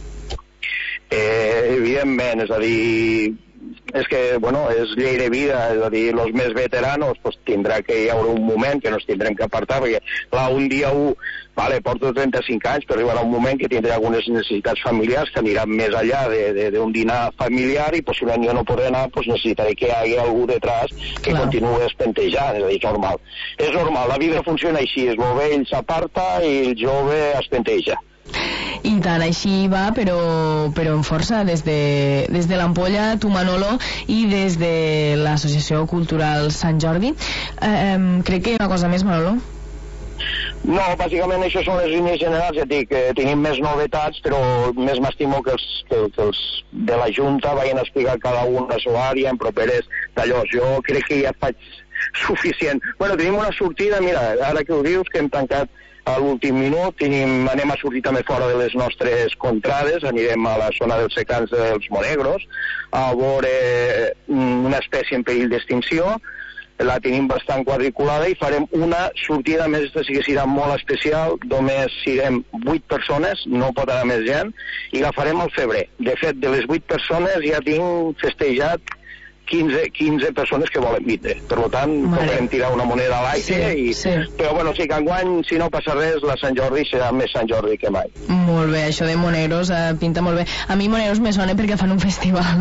Evidentment, és a dir, és que, és llei de vida, és a dir, els més veteranos tindrà que hi haurà un moment que nos tindrem que apartar, perquè clar, un dia porto 35 anys, però arribarà un moment que tindré algunes necessitats familiars que aniran més enllà d'un dinar familiar i possiblement jo no podré anar, necessitaré que hi hagi algú detrás que continuï espentejant, és a dir, normal. És normal, la vida funciona així, el vell s'aparta i el jove espenteja. I tant, així va, però amb força, des de l'Ampolla, tu, Manolo, i des de l'Associació Cultural Sant Jordi. Crec que una cosa més, Manolo? No, bàsicament això són les línies generals, ja dic, tenim més novetats, però més m'estimo que els de la Junta vagin a explicar cada un la seva àrea en properes d'allò. Jo crec que ja faig suficient. Tenim una sortida, mira, ara que ho dius, que hem tancat a l'últim minut, anem a sortir també fora de les nostres contrades, anirem a la zona dels secans dels Monegros a veure una espècie en perill d'extinció. La tenim bastant quadriculada i farem una sortida més, sí que serà molt especial, només serem 8 persones, no pot anar més gent, i la farem al febrer. De fet, de les 8 persones ja tinc festejat 15 persones que volen vindre. Per tant, podem tirar una moneda a l'aire. Però bueno, sí que enguany, si no passa res, la Sant Jordi serà més Sant Jordi que mai. Molt bé, això de Moneros pinta molt bé. A mi Moneros me sona perquè fan un festival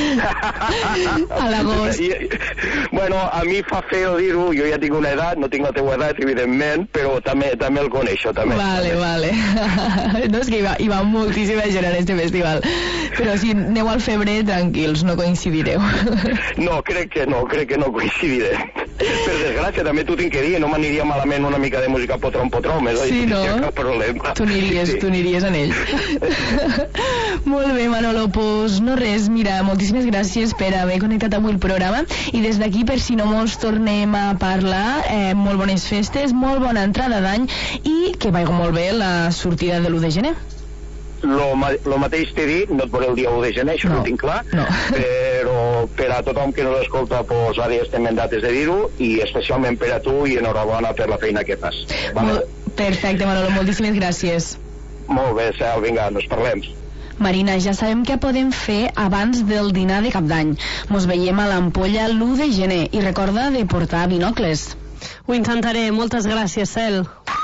a l'agost. Bueno, a mi fa feo dir-ho, jo ja tinc una edat, no tinc la teua edat, evidentment, però també el coneixo, també. Vale. No, és que hi va moltíssima gent en este festival. Però si aneu al febrer, tranquils, no coincidireu. No, crec que no coincidirem. Per desgràcia, també t'ho tinc que dir, no m'aniria malament una mica de música potrom, sí, no? Cap problema. Tu aniries en ell. Molt bé, Manolo, pues no res, mira, moltíssimes gràcies per haver connectat avui el programa, i des d'aquí, per si no mos tornem a parlar, molt bones festes, molt bona entrada d'any, i que vagi molt bé la sortida de l'1 de gener. Lo mateix t'he dit, no et veuré el dia 1 de gener, això no ho tinc clar, però per a tothom que no l'escolta, pues ara ja estem en dates de dir-ho, i especialment per a tu, i enhorabona per la feina que fas. Vale? Perfecte, Manolo, moltíssimes gràcies. Molt bé, Cel, vinga, nos parlem. Marina, ja sabem què podem fer abans del dinar de Cap d'Any. Mos veiem a l'Ampolla l'1 de gener, i recorda de portar binocles. Ho intentaré, moltes gràcies, Cel.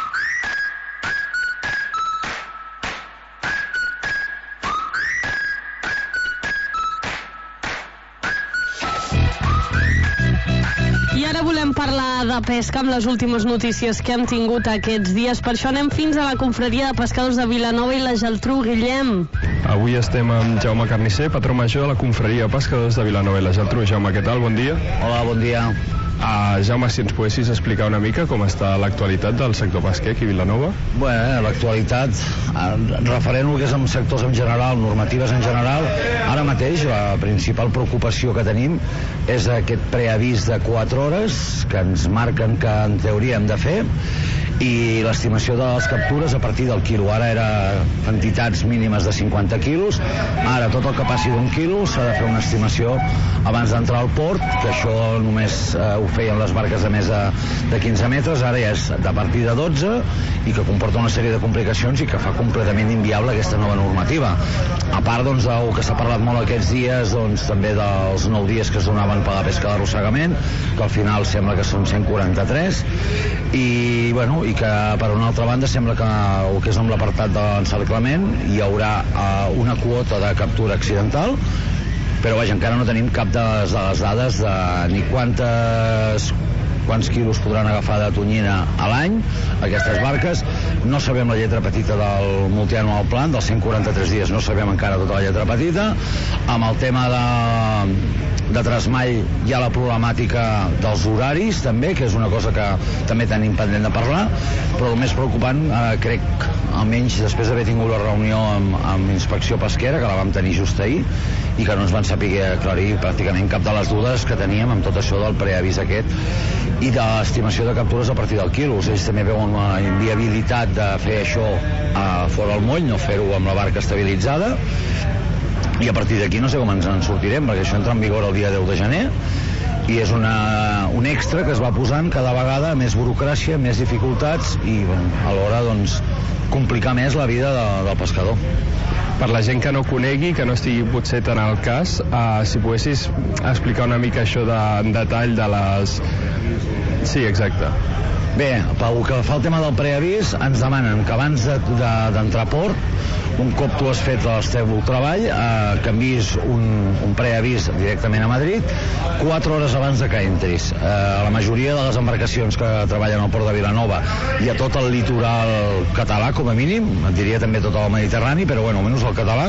Parlar de pesca amb les últimes notícies que hem tingut aquests dies. Per això anem fins a la confraria de pescadors de Vilanova i la Geltrú. Guillem. Avui estem amb Jaume Carnisser, patró major de la confraria de pescadors de Vilanova i la Geltrú. Jaume, què tal? Bon dia. Hola, bon dia. Jaume, si ens poguessis explicar una mica com està l'actualitat del sector pesquer aquí a Vilanova? Bé, l'actualitat, referent al que és en sectors en general, normatives en general, ara mateix la principal preocupació que tenim és aquest preavís de 4 hores que ens marquen que en teoria hem de fer, i l'estimació de les captures a partir del quilo. Ara era quantitats mínimes de 50 quilos, ara tot el que passi d'1 quilo s'ha de fer una estimació abans d'entrar al port, que això només ho feien les barques de més de 15 metres, ara ja és de partir de 12, i que comporta una sèrie de complicacions i que fa completament inviable aquesta nova normativa. A part, doncs, del que s'ha parlat molt aquests dies, doncs, també dels 9 dies que es donaven per la pesca d'arrossegament, que al final sembla que són 143, i, bueno, i que per una altra banda sembla que el que és amb l'apartat de l'encerclament hi haurà una quota de captura accidental, però vaja, encara no tenim cap de les dades de ni quants quilos podran agafar de tonyina a l'any aquestes barques. No sabem la lletra petita del multianual plan, dels 143 dies no sabem encara tota la lletra petita. Amb el tema de Trasmall hi ha la problemàtica dels horaris també, que és una cosa que també tenim pendent de parlar, però el més preocupant crec, almenys després d'haver tingut la reunió amb Inspecció Pesquera, que la vam tenir just ahir, i que no ens van saber aclarir pràcticament cap de les dudes que teníem amb tot això del preavís aquest i de l'estimació de captures a partir del quilo. Ells també veuen una inviabilitat de fer això fora al moll, no fer-ho amb la barca estabilitzada, i a partir d'aquí no sé com ens en sortirem, perquè això entra en vigor el dia 10 de gener, i és un extra que es va posant cada vegada, més burocràcia, més dificultats, i alhora doncs complicar més la vida del pescador. Per la gent que no conegui, que no estigui potser tan al cas, si poguessis explicar una mica això en detall de les... Sí, exacte. Bé, pel que fa al tema del preavís, ens demanen que abans d'entrar a port, un cop tu has fet el teu treball, que enviïs un preavís directament a Madrid 4 hores abans de que entris. A la majoria de les embarcacions que treballen al port de Vilanova i a tot el litoral català, com a mínim, et diria també tot el Mediterrani, però bueno, almenys el català,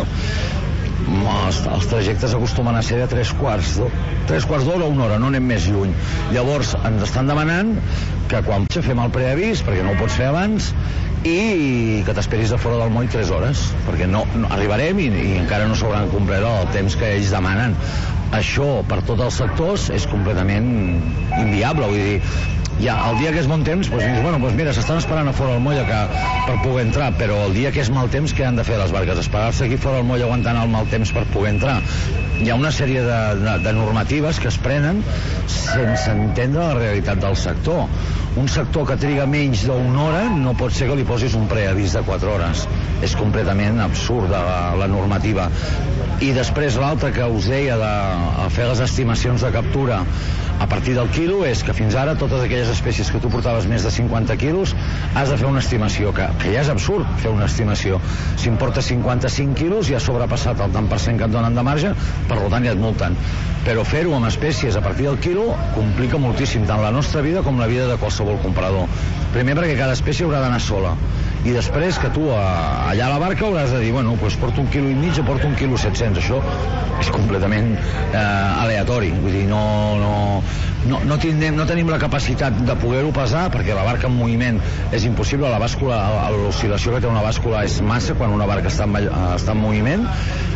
els trajectes acostumen a ser de 3/4 d'hora o 1 hora, no anem més lluny. Llavors ens estan demanant que quan fem el preavís, perquè no ho pots fer abans, i que t'esperis a fora del moll 3 hores, perquè no arribarem i encara no s'hauran complert el temps que ells demanen. Això per tots els sectors és completament inviable, vull dir, ja el dia que és bon temps, doncs dius, bueno, doncs mira, s'estan esperant a fora del moll per poder entrar, però el dia que és mal temps, què han de fer les barques? Esperar-se aquí fora del moll aguantant el mal temps per poder entrar? Hi ha una sèrie de normatives que es prenen sense entendre la realitat del sector. Un sector que triga menys d'1 hora no pot ser que li posis un preavís de 4 hores. És completament absurd la normativa. I després l'altre que us deia de fer les estimacions de captura a partir del quilo és que fins ara totes aquelles espècies que tu portaves més de 50 quilos has de fer una estimació, que ja és absurd fer una estimació. Si em portes 55 quilos ja ha sobrepassat el tant per cent que et donen de marge, per tant ja et multen. Però fer-ho amb espècies a partir del quilo complica moltíssim tant la nostra vida com la vida de qualsevol comprador. Primer perquè cada espècie haurà d'anar sola, i després que tu allà a la barca hauràs de dir, bueno, doncs porto 1,5 kg o porto 1,7 kg. Això és completament aleatori, vull dir, no tenim la capacitat de poder-ho pesar, perquè la barca en moviment és impossible. La bàscula, l'oscil·lació que té una bàscula és massa quan una barca està en moviment,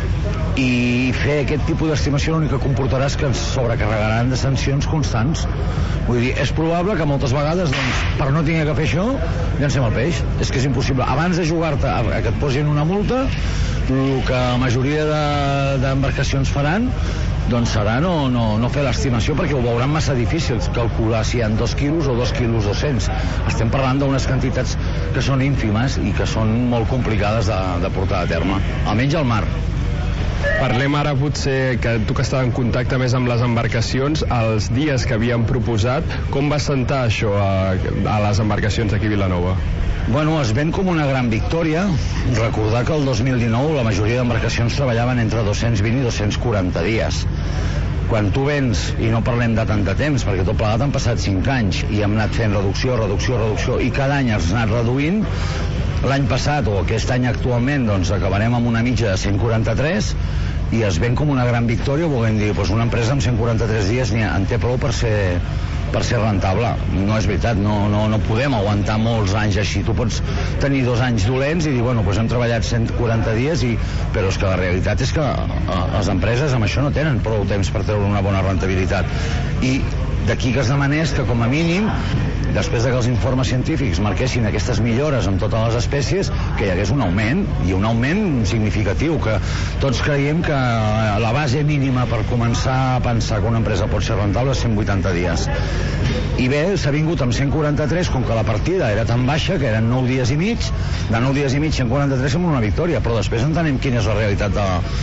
i fer aquest tipus d'estimació l'únic que comportarà és que ens sobrecarregaran de sancions constants. Vull dir, és probable que moltes vegades, doncs, per no tenir que fer això, llancem el peix. És que és impossible. Abans de jugar-te a que et posin una multa, el que la majoria d'embarcacions faran doncs serà no fer l'estimació, perquè ho veuran massa difícil calcular si hi ha 2 quilos o 2 quilos 200. Estem parlant d'unes quantitats que són ínfimes i que són molt complicades de portar a terme, almenys al mar. Parlem ara, potser, que tu que estàs en contacte més amb les embarcacions, els dies que havien proposat, com va sentar això a les embarcacions d'aquí a Vilanova? Bueno, es ven com una gran victòria. Recordar que el 2019 la majoria d'embarcacions treballaven entre 220 i 240 dies. Quan tu vens, i no parlem de tant de temps, perquè tot plegat han passat 5 anys, i hem anat fent reducció, i cada any has anat reduint. L'any passat, o aquest any actualment, doncs acabarem amb una mitja de 143, i es ven com una gran victòria, volem dir, doncs una empresa amb 143 dies en té prou per ser rentable. No és veritat, no podem aguantar molts anys així. Tu pots tenir 2 anys dolents i dir, bueno, doncs hem treballat 140 dies, però és que la realitat és que les empreses amb això no tenen prou temps per treure una bona rentabilitat. I d'aquí que es demanés que, com a mínim, després que els informes científics marquessin aquestes millores amb totes les espècies, que hi hagués un augment, i un augment significatiu, que tots creiem que la base mínima per començar a pensar que una empresa pot ser rentable és 180 dies. I bé, s'ha vingut amb 143, com que la partida era tan baixa, que eren 9 dies i mig, de 9 dies i mig 143 sembla una victòria, però després entenem quina és la realitat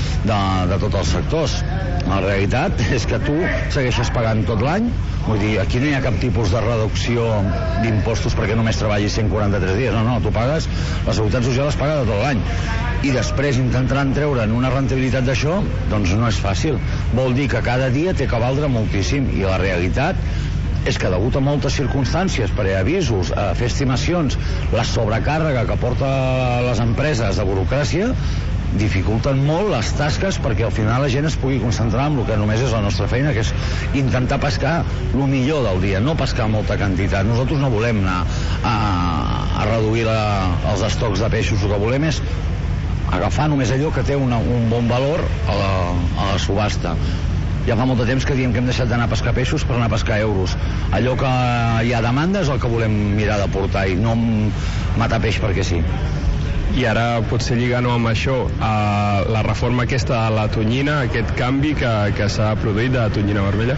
de tots els sectors. La realitat és que tu segueixes pagant tot l'any, vull dir, aquí no hi ha cap tipus de reducció d'impostos perquè només treballis 143 dies, no, tu pagues, la Seguretat Social es paga de tot l'any, i després intentaran treure'n una rentabilitat d'això, doncs no és fàcil. Vol dir que cada dia té que valdre moltíssim, i la realitat és que degut a moltes circumstàncies, preavisos, a fer estimacions, la sobrecàrrega que porta les empreses de burocràcia dificulten molt les tasques perquè al final la gent es pugui concentrar en el que només és la nostra feina, que és intentar pescar el millor del dia, no pescar molta quantitat. Nosaltres no volem anar a reduir els estocs de peixos, el que volem és agafar només allò que té un bon valor a la subhasta. Ja fa molt de temps que diem que hem deixat d'anar a pescar peixos per anar a pescar euros. Allò que hi ha demanda és el que volem mirar de portar, i no matar peix perquè sí. I ara, potser lligant-ho amb això, la reforma aquesta de la tonyina, aquest canvi que s'ha produït de la tonyina vermella,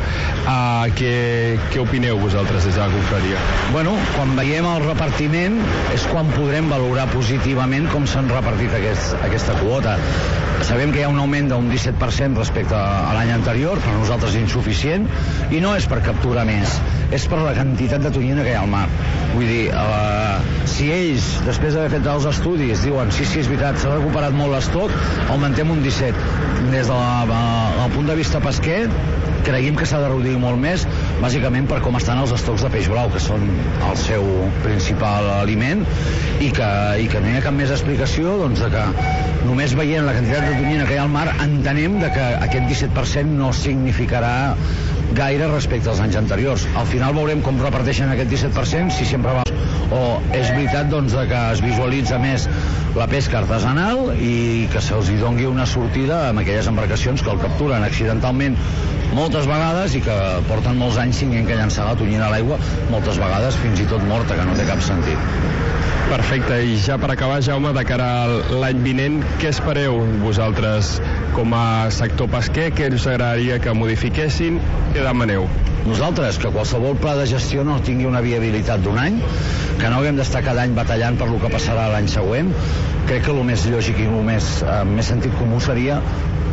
què opineu vosaltres des de la confraria? Bueno, quan veiem el repartiment és quan podrem valorar positivament com s'han repartit aquesta quota. Sabem que hi ha un augment d'un 17% respecte a l'any anterior, per nosaltres insuficient, i no és per capturar més, és per la quantitat de tonyina que hi ha al mar. Vull dir, si ells, després d'haver fet els estudis, diuen sí, és veritat, s'ha recuperat molt l'estoc, augmentem un 17. Des del punt de vista pesquer, creiem que s'ha de reduir molt més, bàsicament per com estan els estocs de peix blau, que són el seu principal aliment, i que no hi ha cap més explicació, doncs, de que només veient la quantitat de tonyina que hi ha al mar entenem que aquest 17% no significarà gaire respecte als anys anteriors. Al final veurem com reparteixen aquest 17%, si sempre va, o és veritat, doncs, que es visualitza més la pesca artesanal i que se'ls dongui una sortida amb aquelles embarcacions que el capturen accidentalment moltes vegades i que porten molts anys tinguent que llançar la tonyina a l'aigua, moltes vegades fins i tot morta, que no té cap sentit. Perfecte, i ja per acabar, Jaume, de cara a l'any vinent, què espereu vosaltres com a sector pesquer? Què us agradaria que modifiquessin? Què demaneu? Nosaltres, que qualsevol pla de gestió no tingui una viabilitat d'un any, que no haguem d'estar cada any batallant per lo que passarà l'any següent. Crec que el més lògic i el més sentit comú seria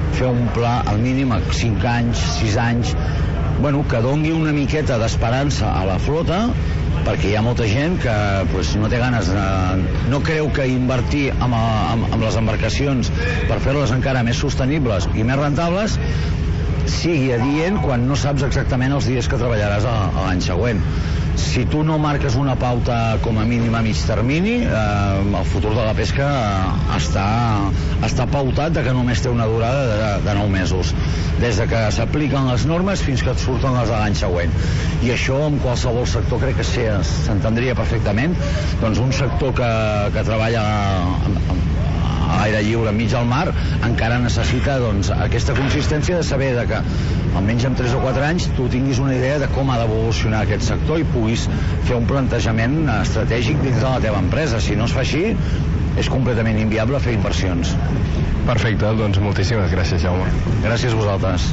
fer un pla al mínim a 5 anys, 6 anys, bueno, que dongui una miqueta d'esperança a la flota, perquè hi ha molta gent que pues, no té ganes no creu que invertir amb les embarcacions per fer-les encara més sostenibles i més rentables sigui adient quan no saps exactament els dies que treballaràs l'any següent. Si tu no marques una pauta com a mínim a mig termini, el futur de la pesca està pautat de que només té una durada de 9 mesos, des de que s'apliquen les normes fins que et surten les de l'any següent. I això en qualsevol sector crec que s'entendria perfectament. Doncs un sector que treballa a l'aire lliure enmig del mar encara necessita doncs, aquesta consistència de saber de que almenys en 3 o 4 anys tu tinguis una idea de com ha d'evolucionar aquest sector i puguis fer un plantejament estratègic dins de la teva empresa. Si no es fa així, és completament inviable fer inversions. Perfecte, doncs moltíssimes gràcies, Jaume. Gràcies a vosaltres.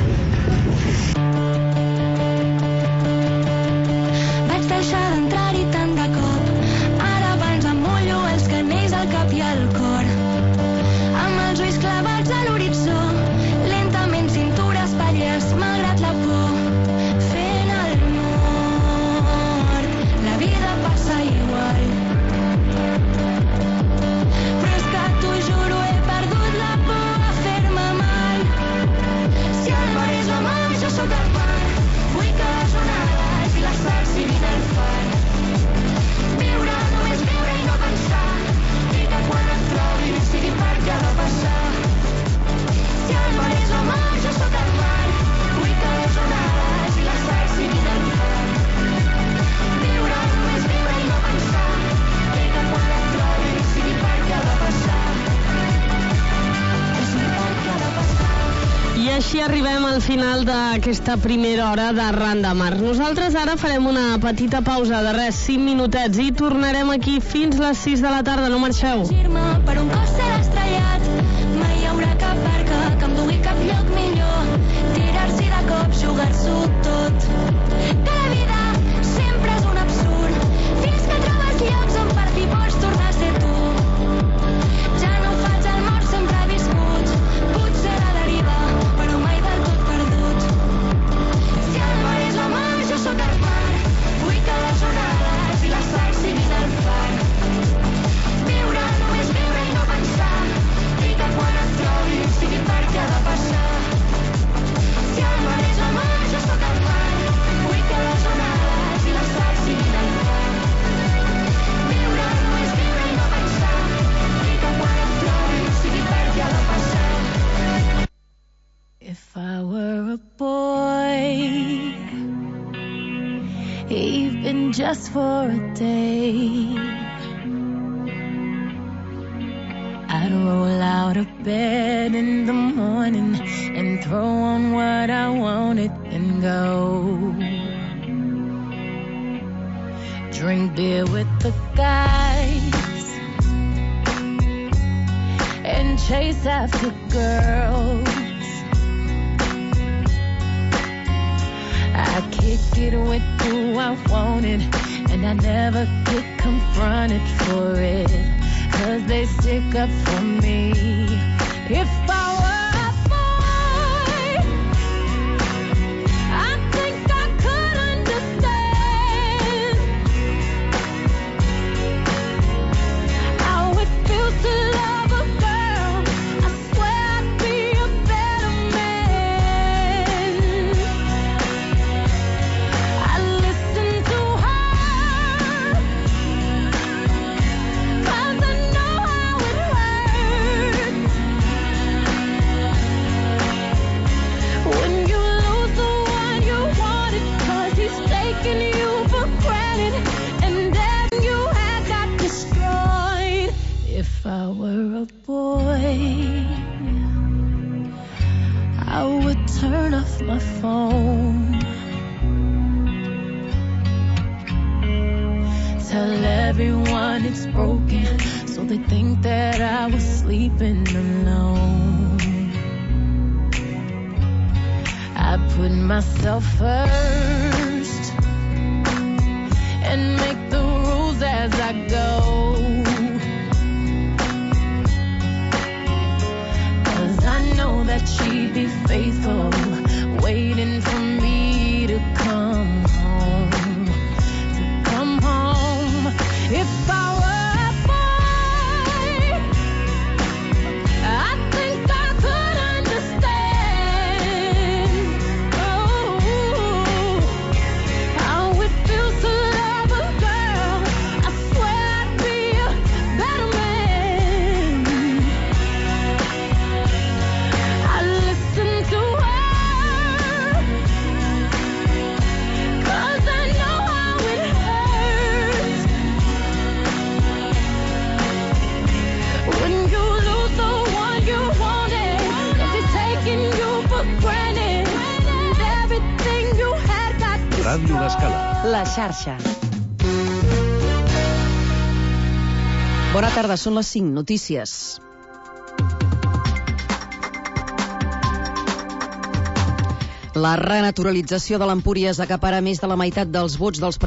Vaig deixar d'entrar-hi tant de cop, ara abans em mullo els canells al cap i al cor, amb els ulls clavats a l'horitzó, lentament cintura espatlles malgrat la por, fent el mort, la vida passa igual, però és que t'ho juro he perdut la por a fer-me mal. Si el mar és la mà, jo sóc el mar, vull que les onades i les sals siguin el far, viure, només viure i no pensar, i que quan et trobi sigui perquè ha de passar. Si el mar és la mà, jo sóc el mar, vull que les onades i les sals siguin el far, viure, només viure i no pensar, i que quan et trobi sigui perquè ha de passar. I així arribem al final d'aquesta primera hora de Ran de Mar. Nosaltres ara farem una petita pausa de 5 minutets i tornarem aquí fins les 6 de la tarda. No marxeu. Per un cos ser estrellat, mai hi haurà cap barca que em dugui cap lloc millor, tirar-s'hi de cop, jugar-s'ho tot, que la vida sempre és un absurd, fins que trobes llocs on partir pots tornar a ser tu. Ja no faig el mort, sempre he viscut, potser a la deriva, però mai del tot perdut. Si el mar és la mar, jo sóc el mar, vull que les onades i les sals siguin el far, viure, només viure i no pensar, i que quan et trobi sigui perquè ha de passar. Si el mar és la mar, jo sóc el mar, vull que les onades i les sals siguin el far, viure, només viure i no pensar, i que quan et trobi sigui perquè ha de passar. If I were a boy, even just for a day, I'd roll out of bed in the morning and throw on what I wanted and go. Drink beer with the guys and chase after girls. I kick it with who I wanted, and I never get confronted for it, 'cause they stick up for me. If I were a boy, I think I could understand how it feels to love a girl. I swear I'd be a better man. I listen to her, 'cause I know how it hurts when you lose the one you wanted, 'cause he's taking you for granted, and then you had got destroyed. If I were a boy, I would turn off my phone, tell everyone it's broken, so they think that I was sleeping alone. I put myself first and make the rules as I go, 'cause I know that Ràdio L'Escala. La xarxa. Bona tarda, són les 5 notícies. La renaturalització de l'Empúries acapara més de la meitat dels vots dels